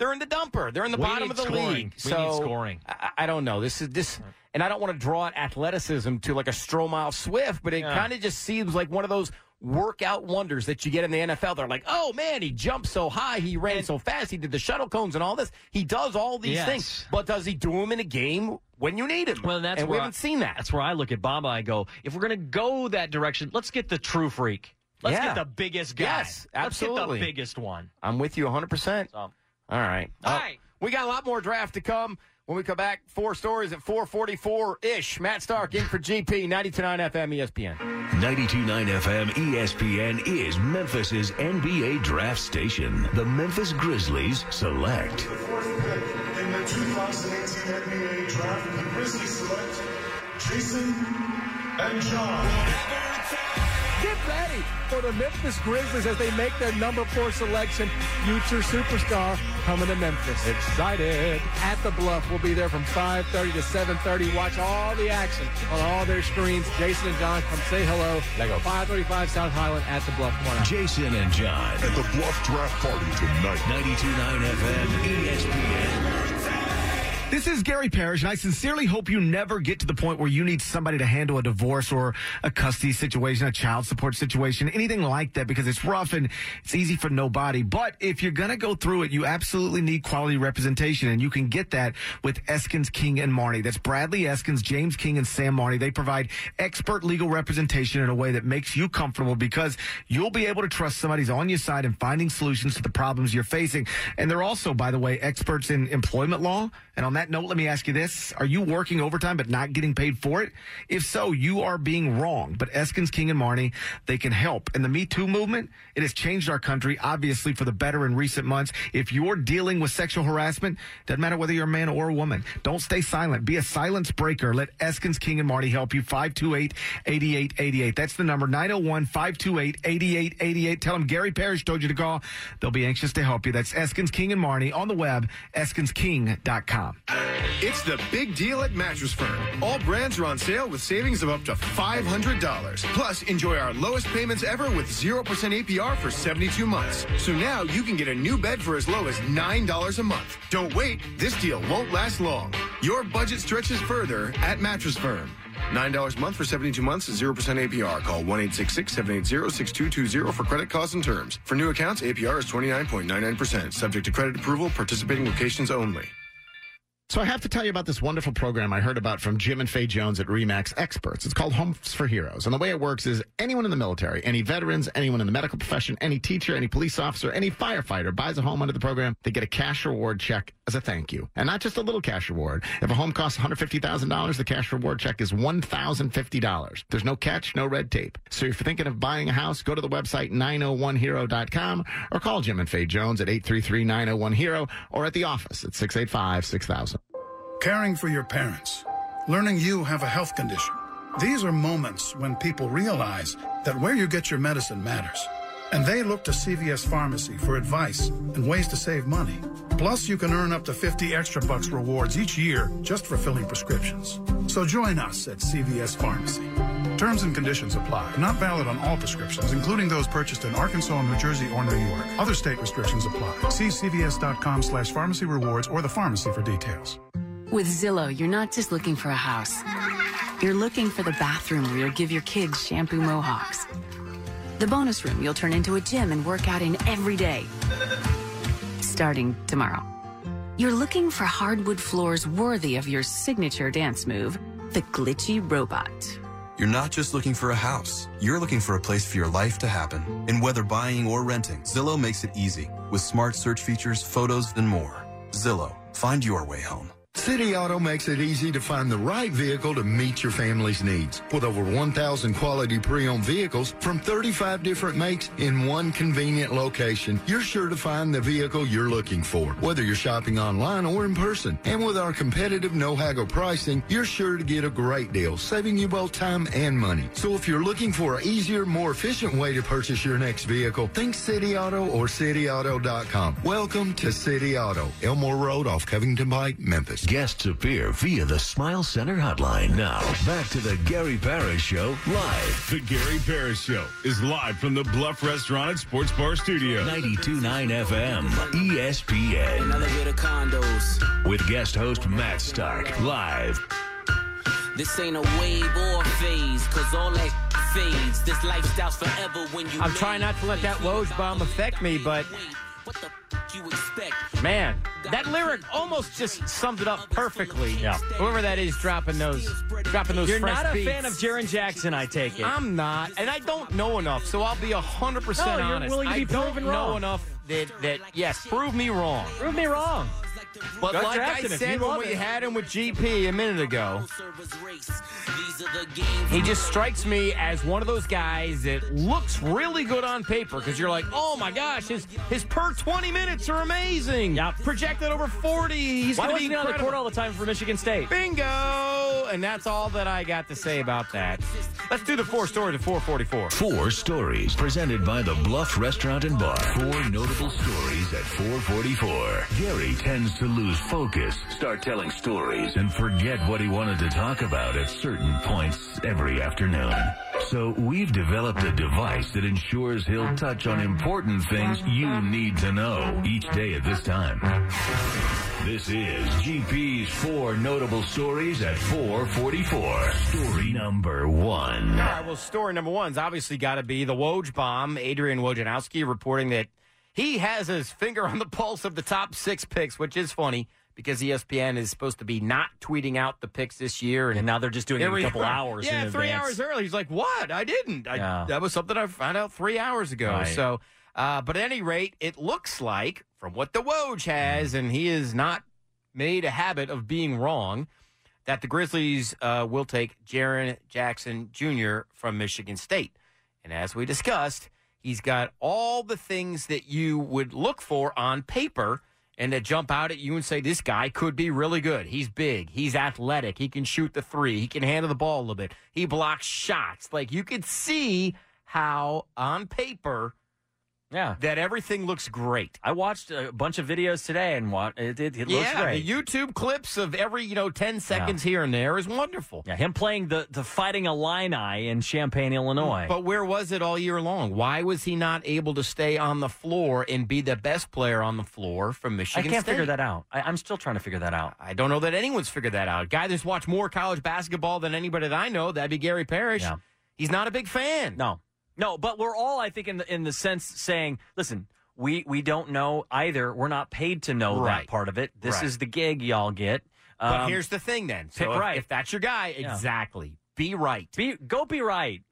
they're in the dumper. They're in the bottom of the league. We need scoring. I don't know. This, and I don't want to draw athleticism to like a Stromile Swift, but it kind of just seems like one of those workout wonders that you get in the NFL. They're like, oh, man, he jumped so high, he ran so fast, he did the shuttle cones and all this. He does all these things, but does he do them in a game when you need him? Well, and we haven't seen that. That's where I look at Bamba. I go, if we're going to go that direction, let's get the true freak. Let's get the biggest guy. Yes, absolutely. Let's get the biggest one. I'm with you 100%. All right. We got a lot more draft to come. When we come back, 4 stories at 4:44-ish. Matt Stark in for GP, 92.9 FM ESPN. 92.9 FM ESPN is Memphis's NBA draft station. The Memphis Grizzlies select. In the 2018 NBA draft, the Grizzlies select Jason and John. Get ready for the Memphis Grizzlies as they make their number 4 selection. Future superstar coming to Memphis. Excited. At the Bluff. We'll be there from 5:30 to 7:30. Watch all the action on all their screens. Jason and John, come say hello. There you go. 535 South Highland at the Bluff. Come on out. Jason and John at the Bluff Draft Party tonight. 92.9 FM ESPN. This is Gary Parrish, and I sincerely hope you never get to the point where you need somebody to handle a divorce or a custody situation, a child support situation, anything like that, because it's rough and it's easy for nobody. But if you're going to go through it, you absolutely need quality representation, and you can get that with Eskins, King, and Marnie. That's Bradley Eskins, James King, and Sam Marnie. They provide expert legal representation in a way that makes you comfortable because you'll be able to trust somebody's on your side and finding solutions to the problems you're facing. And they're also, by the way, experts in employment law. And on that note, let me ask you this. Are you working overtime but not getting paid for it? If so, you are being wrong. But Eskins, King, and Marnie, they can help. And the Me Too movement, it has changed our country, obviously, for the better in recent months. If you're dealing with sexual harassment, doesn't matter whether you're a man or a woman, don't stay silent. Be a silence breaker. Let Eskins, King, and Marnie help you. 528-8888. That's the number, 901-528-8888. Tell them Gary Parrish told you to call. They'll be anxious to help you. That's Eskins, King, and Marnie on the web, EskinsKing.com. It's the big deal at Mattress Firm. All brands are on sale with savings of up to $500. Plus, enjoy our lowest payments ever with 0% APR for 72 months. So now you can get a new bed for as low as $9 a month. Don't wait. This deal won't last long. Your budget stretches further at Mattress Firm. $9 a month for 72 months is 0% APR. Call 1-866-780-6220 for credit costs and terms. For new accounts, APR is 29.99%. Subject to credit approval. Participating locations only. So I have to tell you about this wonderful program I heard about from Jim and Faye Jones at RE/MAX Experts. It's called Homes for Heroes. And the way it works is anyone in the military, any veterans, anyone in the medical profession, any teacher, any police officer, any firefighter buys a home under the program, they get a cash reward check as a thank you. And not just a little cash reward. If a home costs $150,000, the cash reward check is $1,050. There's no catch, no red tape. So if you're thinking of buying a house, go to the website 901hero.com or call Jim and Faye Jones at 833-901-HERO or at the office at 685-6000. Caring for your parents, learning you have a health condition. These are moments when people realize that where you get your medicine matters. And they look to CVS Pharmacy for advice and ways to save money. Plus, you can earn up to $50 extra rewards each year just for filling prescriptions. So join us at CVS Pharmacy. Terms and conditions apply. Not valid on all prescriptions, including those purchased in Arkansas, New Jersey, or New York. Other state restrictions apply. See cvs.com/pharmacy rewards or the pharmacy for details. With Zillow, you're not just looking for a house. You're looking for the bathroom where you'll give your kids shampoo mohawks. The bonus room you'll turn into a gym and work out in every day. Starting tomorrow. You're looking for hardwood floors worthy of your signature dance move, the glitchy robot. You're not just looking for a house. You're looking for a place for your life to happen. And whether buying or renting, Zillow makes it easy with smart search features, photos, and more. Zillow, find your way home. City Auto makes it easy to find the right vehicle to meet your family's needs. With over 1,000 quality pre-owned vehicles from 35 different makes in one convenient location, you're sure to find the vehicle you're looking for, whether you're shopping online or in person. And with our competitive no-haggle pricing, you're sure to get a great deal, saving you both time and money. So if you're looking for an easier, more efficient way to purchase your next vehicle, think City Auto or cityauto.com. Welcome to City Auto, Elmore Road off Covington Pike, Memphis. guests appear via the Smile Center hotline. Now, back to the Gary Parrish Show live. The Gary Parrish Show is live from the Bluff Restaurant and Sports Bar Studio. 92.9 FM, ESPN. Another bit of condos. With guest host Matt Stark, live. This ain't a wave or a phase, cause all that fades. This lifestyle's forever when you. I'm trying not to let that Woj bomb affect me, but you expect. Man, that lyric almost just summed it up perfectly. Yeah. Whoever that is dropping those You're fresh not a beats. fan of Jaren Jackson, I take it. I'm not, and I don't know enough, so I'll be 100% No, you're honest. willing to be I don't proven know wrong. enough that yes, prove me wrong. Prove me wrong. But Go like draft I him if said you when love we it. had him with GP a minute ago, he just strikes me as one of those guys that looks really good on paper because you're like, oh my gosh, his per 20 minutes are amazing. Yeah. Projected over 40. He's Why going to wasn't be he on the incredible. court all the time for Michigan State? Bingo! And that's all that I got to say about that. Let's do the 4 stories at 444. 4 stories presented by the Bluff Restaurant and Bar. 4 notable stories at 444. Gary tends to lose focus, start telling stories, and forget what he wanted to talk about at certain points every afternoon. So we've developed a device that ensures he'll touch on important things you need to know each day at this time. This is GP's 4 notable stories at 444. Story number 1. All right, well, story number 1's obviously got to be the Woj bomb. Adrian Wojnarowski reporting that he has his finger on the pulse of the top 6 picks, which is funny because ESPN is supposed to be not tweeting out the picks this year. And now they're just doing it a couple hours Yeah, in 3 advance. hours early. He's like, what? I didn't. That was something I found out 3 hours ago. Right. So, but at any rate, it looks like, from what the Woj has, and he has not made a habit of being wrong, that the Grizzlies will take Jaren Jackson Jr. from Michigan State. And as we discussed, he's got all the things that you would look for on paper and that jump out at you and say, this guy could be really good. He's big. He's athletic. He can shoot the 3. He can handle the ball a little bit. He blocks shots. Like, you could see how, on paper, that everything looks great. I watched a bunch of videos today, and it looks great. The YouTube clips of every 10 seconds here and there is wonderful. Yeah, him playing the Fighting Illini in Champaign, Illinois. But where was it all year long? Why was he not able to stay on the floor and be the best player on the floor from Michigan State? I can't figure that out. I'm still trying to figure that out. I don't know that anyone's figured that out. A guy that's watched more college basketball than anybody that I know, that'd be Gary Parrish. Yeah. He's not a big fan. No, but we're all, I think, in the sense saying, listen, we don't know either. We're not paid to know that part of it. This is the gig y'all get. But here's the thing then. Pick So right. if that's your guy, exactly. Be right. Go be right.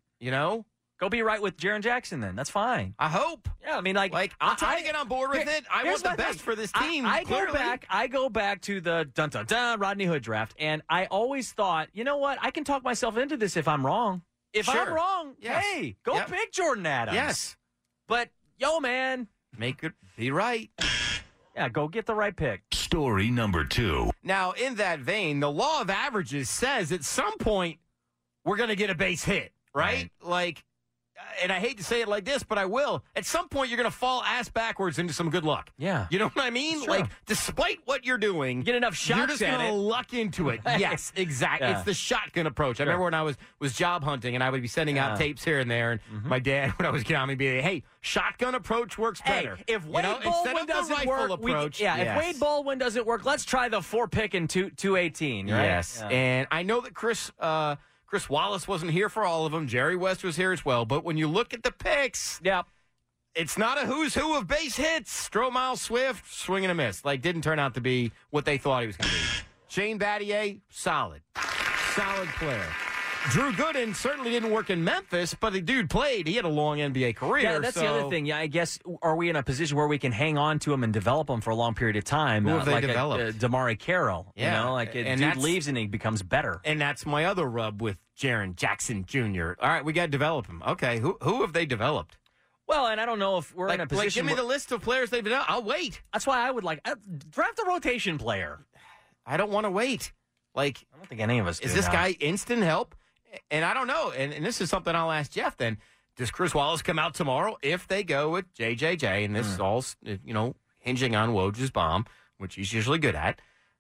Go be right with Jaren Jackson then. That's fine. I hope. Yeah, I mean, like I'm trying to get on board with it. I want the best for this team. I clearly. go back to the dun-dun-dun Rodney Hood draft, and I always thought, you know what? I can talk myself into this if I'm wrong. If Sure. I'm wrong, Yes. hey, go Yep. pick Jordan Adams. Yes. But, yo, man. Make it be right. Yeah, go get the right pick. Story number 2. Now, in that vein, the law of averages says at some point we're going to get a base hit, right? Like, and I hate to say it like this, but I will. At some point, you're going to fall ass backwards into some good luck. Yeah. You know what I mean? Sure. Like, despite what you're doing, get enough shots you're just at going to it. luck into it. Yes, exactly. Yeah. It's the shotgun approach. I remember when I was job hunting, and I would be sending out tapes here and there, and my dad, when I was getting on me, be like, hey, shotgun approach works better. Hey, if Wade instead Baldwin of the doesn't rifle work, approach, if Wade Baldwin doesn't work, let's try the 4 pick and 218, right? Yes, and I know that Chris Wallace wasn't here for all of them. Jerry West was here as well. But when you look at the picks, it's not a who's who of base hits. Stromile, Swift, swing and a miss. Like, didn't turn out to be what they thought he was going to be. Shane Battier, solid player. Drew Gooden certainly didn't work in Memphis, but the dude played. He had a long NBA career. Yeah, that's the other thing. Yeah, I guess, are we in a position where we can hang on to him and develop him for a long period of time? Who have they like developed? Damari Carroll. Yeah. You know, like a And dude that's- leaves and he becomes better. And that's my other rub with Jaren Jackson Jr. All right, we got to develop him. Okay, who have they developed? Well, and I don't know if we're in a position. Give me the list of players they've developed. I'll wait. That's why I would draft a rotation player. I don't want to wait. Like, I don't think any of us do. Is this now. guy instant help? And I don't know. And this is something I'll ask Jeff then. Does Chris Wallace come out tomorrow if they go with JJJ? And this is all, hinging on Woj's bomb, which he's usually good at.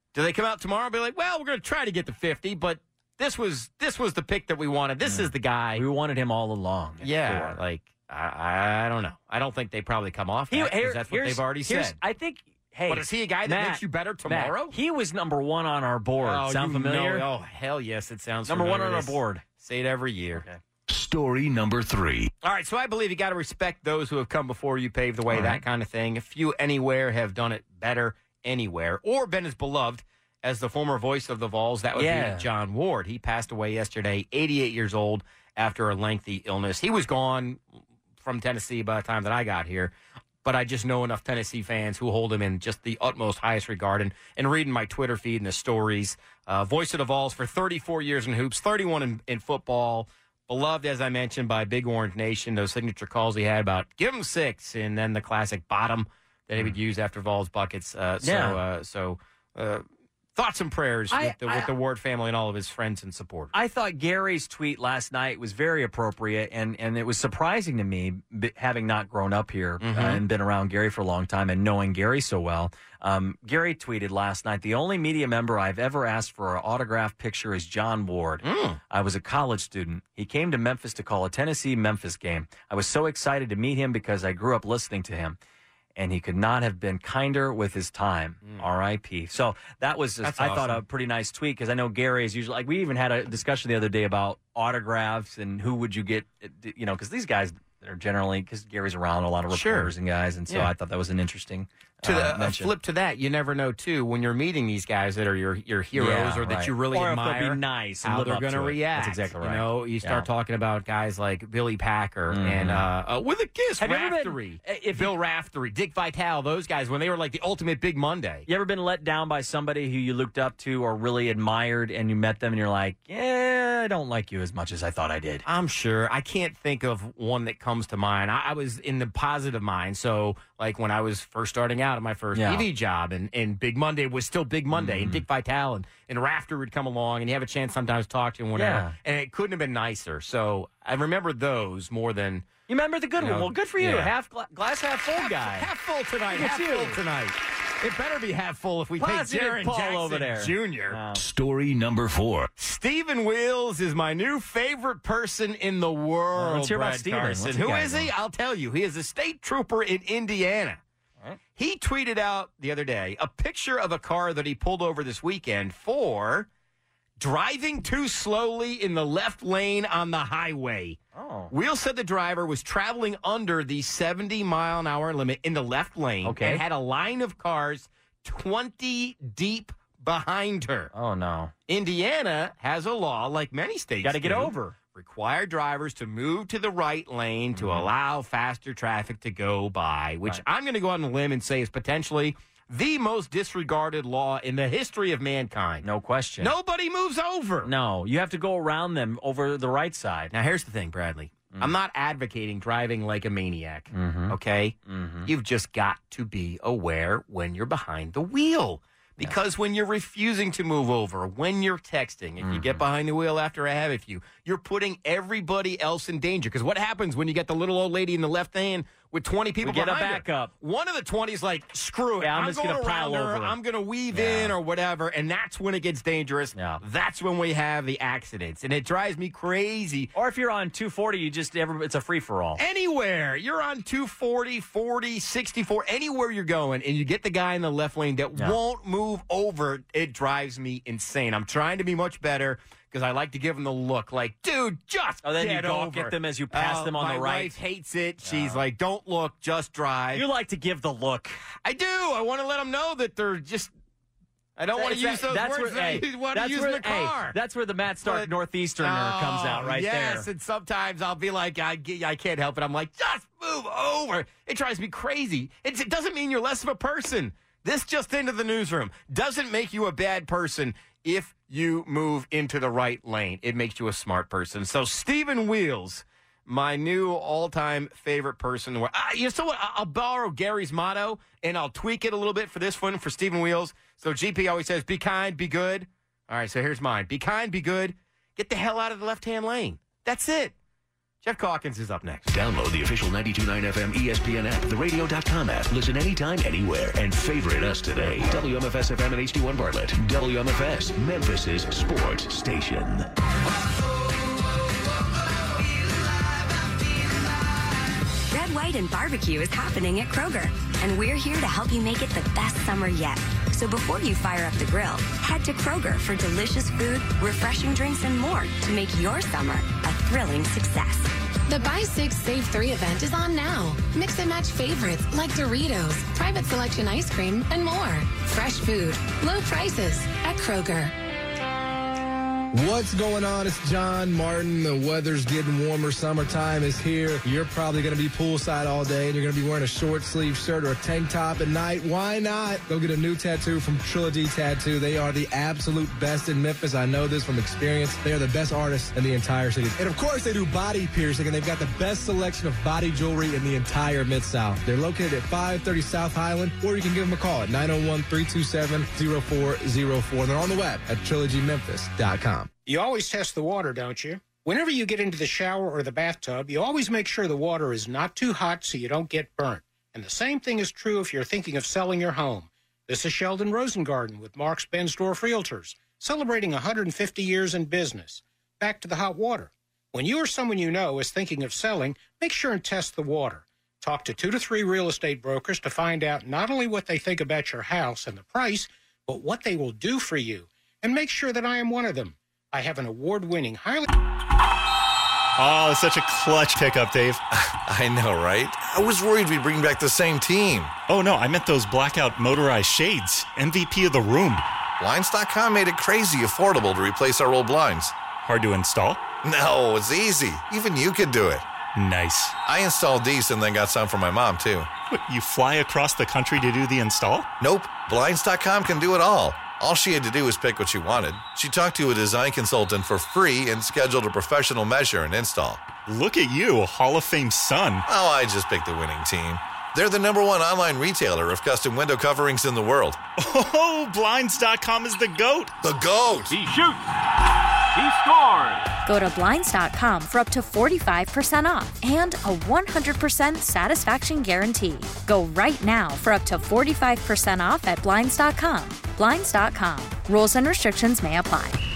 Do they come out tomorrow and be like, well, we're going to try to get to 50, but this was the pick that we wanted. This is the guy. We wanted him all along. Yeah, like, I don't know. I don't think they probably come off that because that's what they've already said. I think, hey. But is he a guy that Matt, makes you better tomorrow? Matt, he was number 1 on our board. Sound familiar? Oh, hell yes, it sounds number familiar. 1 on our board. Say it every year. Okay. Story number 3. All right, so I believe you got to respect those who have come before you, paved the way, that kind of thing. A few anywhere have done it better anywhere or been as beloved as the former voice of the Vols. That would be John Ward. He passed away yesterday, 88 years old, after a lengthy illness. He was gone from Tennessee by the time that I got here, but I just know enough Tennessee fans who hold him in just the utmost highest regard. And reading my Twitter feed and the stories, voice of the Vols for 34 years in hoops, 31 in football, beloved, as I mentioned, by Big Orange Nation. Those signature calls he had about give him 6, and then the classic bottom that he would use after Vols buckets. Thoughts and prayers with the Ward family and all of his friends and supporters. I thought Gary's tweet last night was very appropriate, and it was surprising to me, having not grown up here and been around Gary for a long time and knowing Gary so well. Gary tweeted last night, the only media member I've ever asked for an autographed picture is John Ward. I was a college student. He came to Memphis to call a Tennessee-Memphis game. I was so excited to meet him because I grew up listening to him. And he could not have been kinder with his time. R.I.P. So that was, I thought, a pretty nice tweet because I know Gary is usually, like, we even had a discussion the other day about autographs and who would you get, because these guys are generally, because Gary's around a lot of reporters and guys, and so I thought that was an interesting mention. Flip to that, you never know, too, when you're meeting these guys that are your heroes or that you really admire. Or if they'll be nice and how live they're up going to react. That's exactly right. You know, you start talking about guys like Billy Packer and with a kiss, Raftery, Bill Raftery, Dick Vitale, those guys, when they were like the ultimate Big Monday. You ever been let down by somebody who you looked up to or really admired and you met them and you're like, I don't like you as much as I thought I did? I'm sure. I can't think of one that comes to mind. I was in the positive mind. So, like, when I was first starting out at my first TV job, and Big Monday was still Big Monday, and Dick Vitale and Rafter would come along, and you have a chance sometimes to talk to him, whatever. And it couldn't have been nicer. So I remember those more than... You remember the good one? Well, good for you. Glass half full guy. Half full tonight. Half full tonight. It better be half full if we Positive take Jaren Paul Jackson over there. Jr. Story number 4. Stephen Wheels is my new favorite person in the world. Let's hear about Brad Stephen. Carson. Who is he? I'll tell you. He is a state trooper in Indiana. He tweeted out the other day a picture of a car that he pulled over this weekend for driving too slowly in the left lane on the highway. Wheels said the driver was traveling under the 70-mile-an-hour limit in the left lane and had a line of cars 20 deep behind her. Oh, no. Indiana has a law, like many states Got to get over. Require drivers to move to the right lane to allow faster traffic to go by, which I'm going to go out on a limb and say is potentially the most disregarded law in the history of mankind. No question. Nobody moves over. No, you have to go around them over the right side. Now, here's the thing, Bradley. I'm not advocating driving like a maniac, okay? You've just got to be aware when you're behind the wheel. Because when you're refusing to move over, when you're texting, if you get behind the wheel after I have you, you're putting everybody else in danger. Because what happens when you get the little old lady in the left hand with 20 people get behind a backup. One of the 20's like, screw it. I'm just going gonna pile around her. over. I'm going to weave in or whatever. And that's when it gets dangerous. That's when we have the accidents. And it drives me crazy. Or if you're on 240, it's a free-for-all. Anywhere. You're on 240, 40, 64, anywhere you're going, and you get the guy in the left lane that won't move over, it drives me insane. I'm trying to be much better because I like to give them the look like, dude, just then get you over. get them as you pass them on the right. My wife hates it. She's like, don't look, just drive. You like to give the look. I do. I want to let them know that they're just... I don't want to use those words that I want to use in the car. That's where the Matt Stark Northeasterner comes out right there. Yes, and sometimes I'll be like, I can't help it. I'm like, just move over. It drives me crazy. It doesn't mean you're less of a person. This just into the newsroom doesn't make you a bad person if you move into the right lane. It makes you a smart person. So Stephen Wheels, my new all-time favorite person. You know what? I'll borrow Gary's motto, and I'll tweak it a little bit for this one, for Stephen Wheels. So GP always says, be kind, be good. All right, so here's mine. Be kind, be good. Get the hell out of the left-hand lane. That's it. Jeff Calkins is up next. Download the official 92.9 FM ESPN app, the radio.com app. Listen anytime, anywhere, and favorite us today. WMFS FM and HD1 Bartlett. WMFS, Memphis's sports station. Red, White, and Barbecue is happening at Kroger, and we're here to help you make it the best summer yet. So before you fire up the grill, head to Kroger for delicious food, refreshing drinks, and more to make your summer a thrilling success. The Buy 6, Save 3 event is on now. Mix and match favorites like Doritos, private selection ice cream, and more. Fresh food, low prices at Kroger. What's going on? It's John Martin. The weather's getting warmer. Summertime is here. You're probably going to be poolside all day, and you're going to be wearing a short sleeve shirt or a tank top at night. Why not? Go get a new tattoo from Trilogy Tattoo. They are the absolute best in Memphis. I know this from experience. They are the best artists in the entire city. And, of course, they do body piercing, and they've got the best selection of body jewelry in the entire Mid-South. They're located at 530 South Highland, or you can give them a call at 901-327-0404. And they're on the web at trilogymemphis.com. You always test the water, don't you? Whenever you get into the shower or the bathtub, you always make sure the water is not too hot so you don't get burnt. And the same thing is true if you're thinking of selling your home. This is Sheldon Rosengarten with Marks Bensdorf Realtors, celebrating 150 years in business. Back to the hot water. When you or someone you know is thinking of selling, make sure and test the water. Talk to 2 to 3 real estate brokers to find out not only what they think about your house and the price, but what they will do for you. And make sure that I am one of them. I have an award-winning, highly... Oh, such a clutch pickup, Dave. I know, right? I was worried we'd bring back the same team. Oh, no, I meant those blackout motorized shades. MVP of the room. Blinds.com made it crazy affordable to replace our old blinds. Hard to install? No, it's easy. Even you could do it. Nice. I installed these and then got some for my mom, too. What, you fly across the country to do the install? Nope. Blinds.com can do it all. All she had to do was pick what she wanted. She talked to a design consultant for free and scheduled a professional measure and install. Look at you, a Hall of Fame son. Oh, I just picked the winning team. They're the #1 online retailer of custom window coverings in the world. Oh, Blinds.com is the GOAT. The GOAT. He shoots. He scores. Go to Blinds.com for up to 45% off and a 100% satisfaction guarantee. Go right now for up to 45% off at Blinds.com. Blinds.com. Rules and restrictions may apply.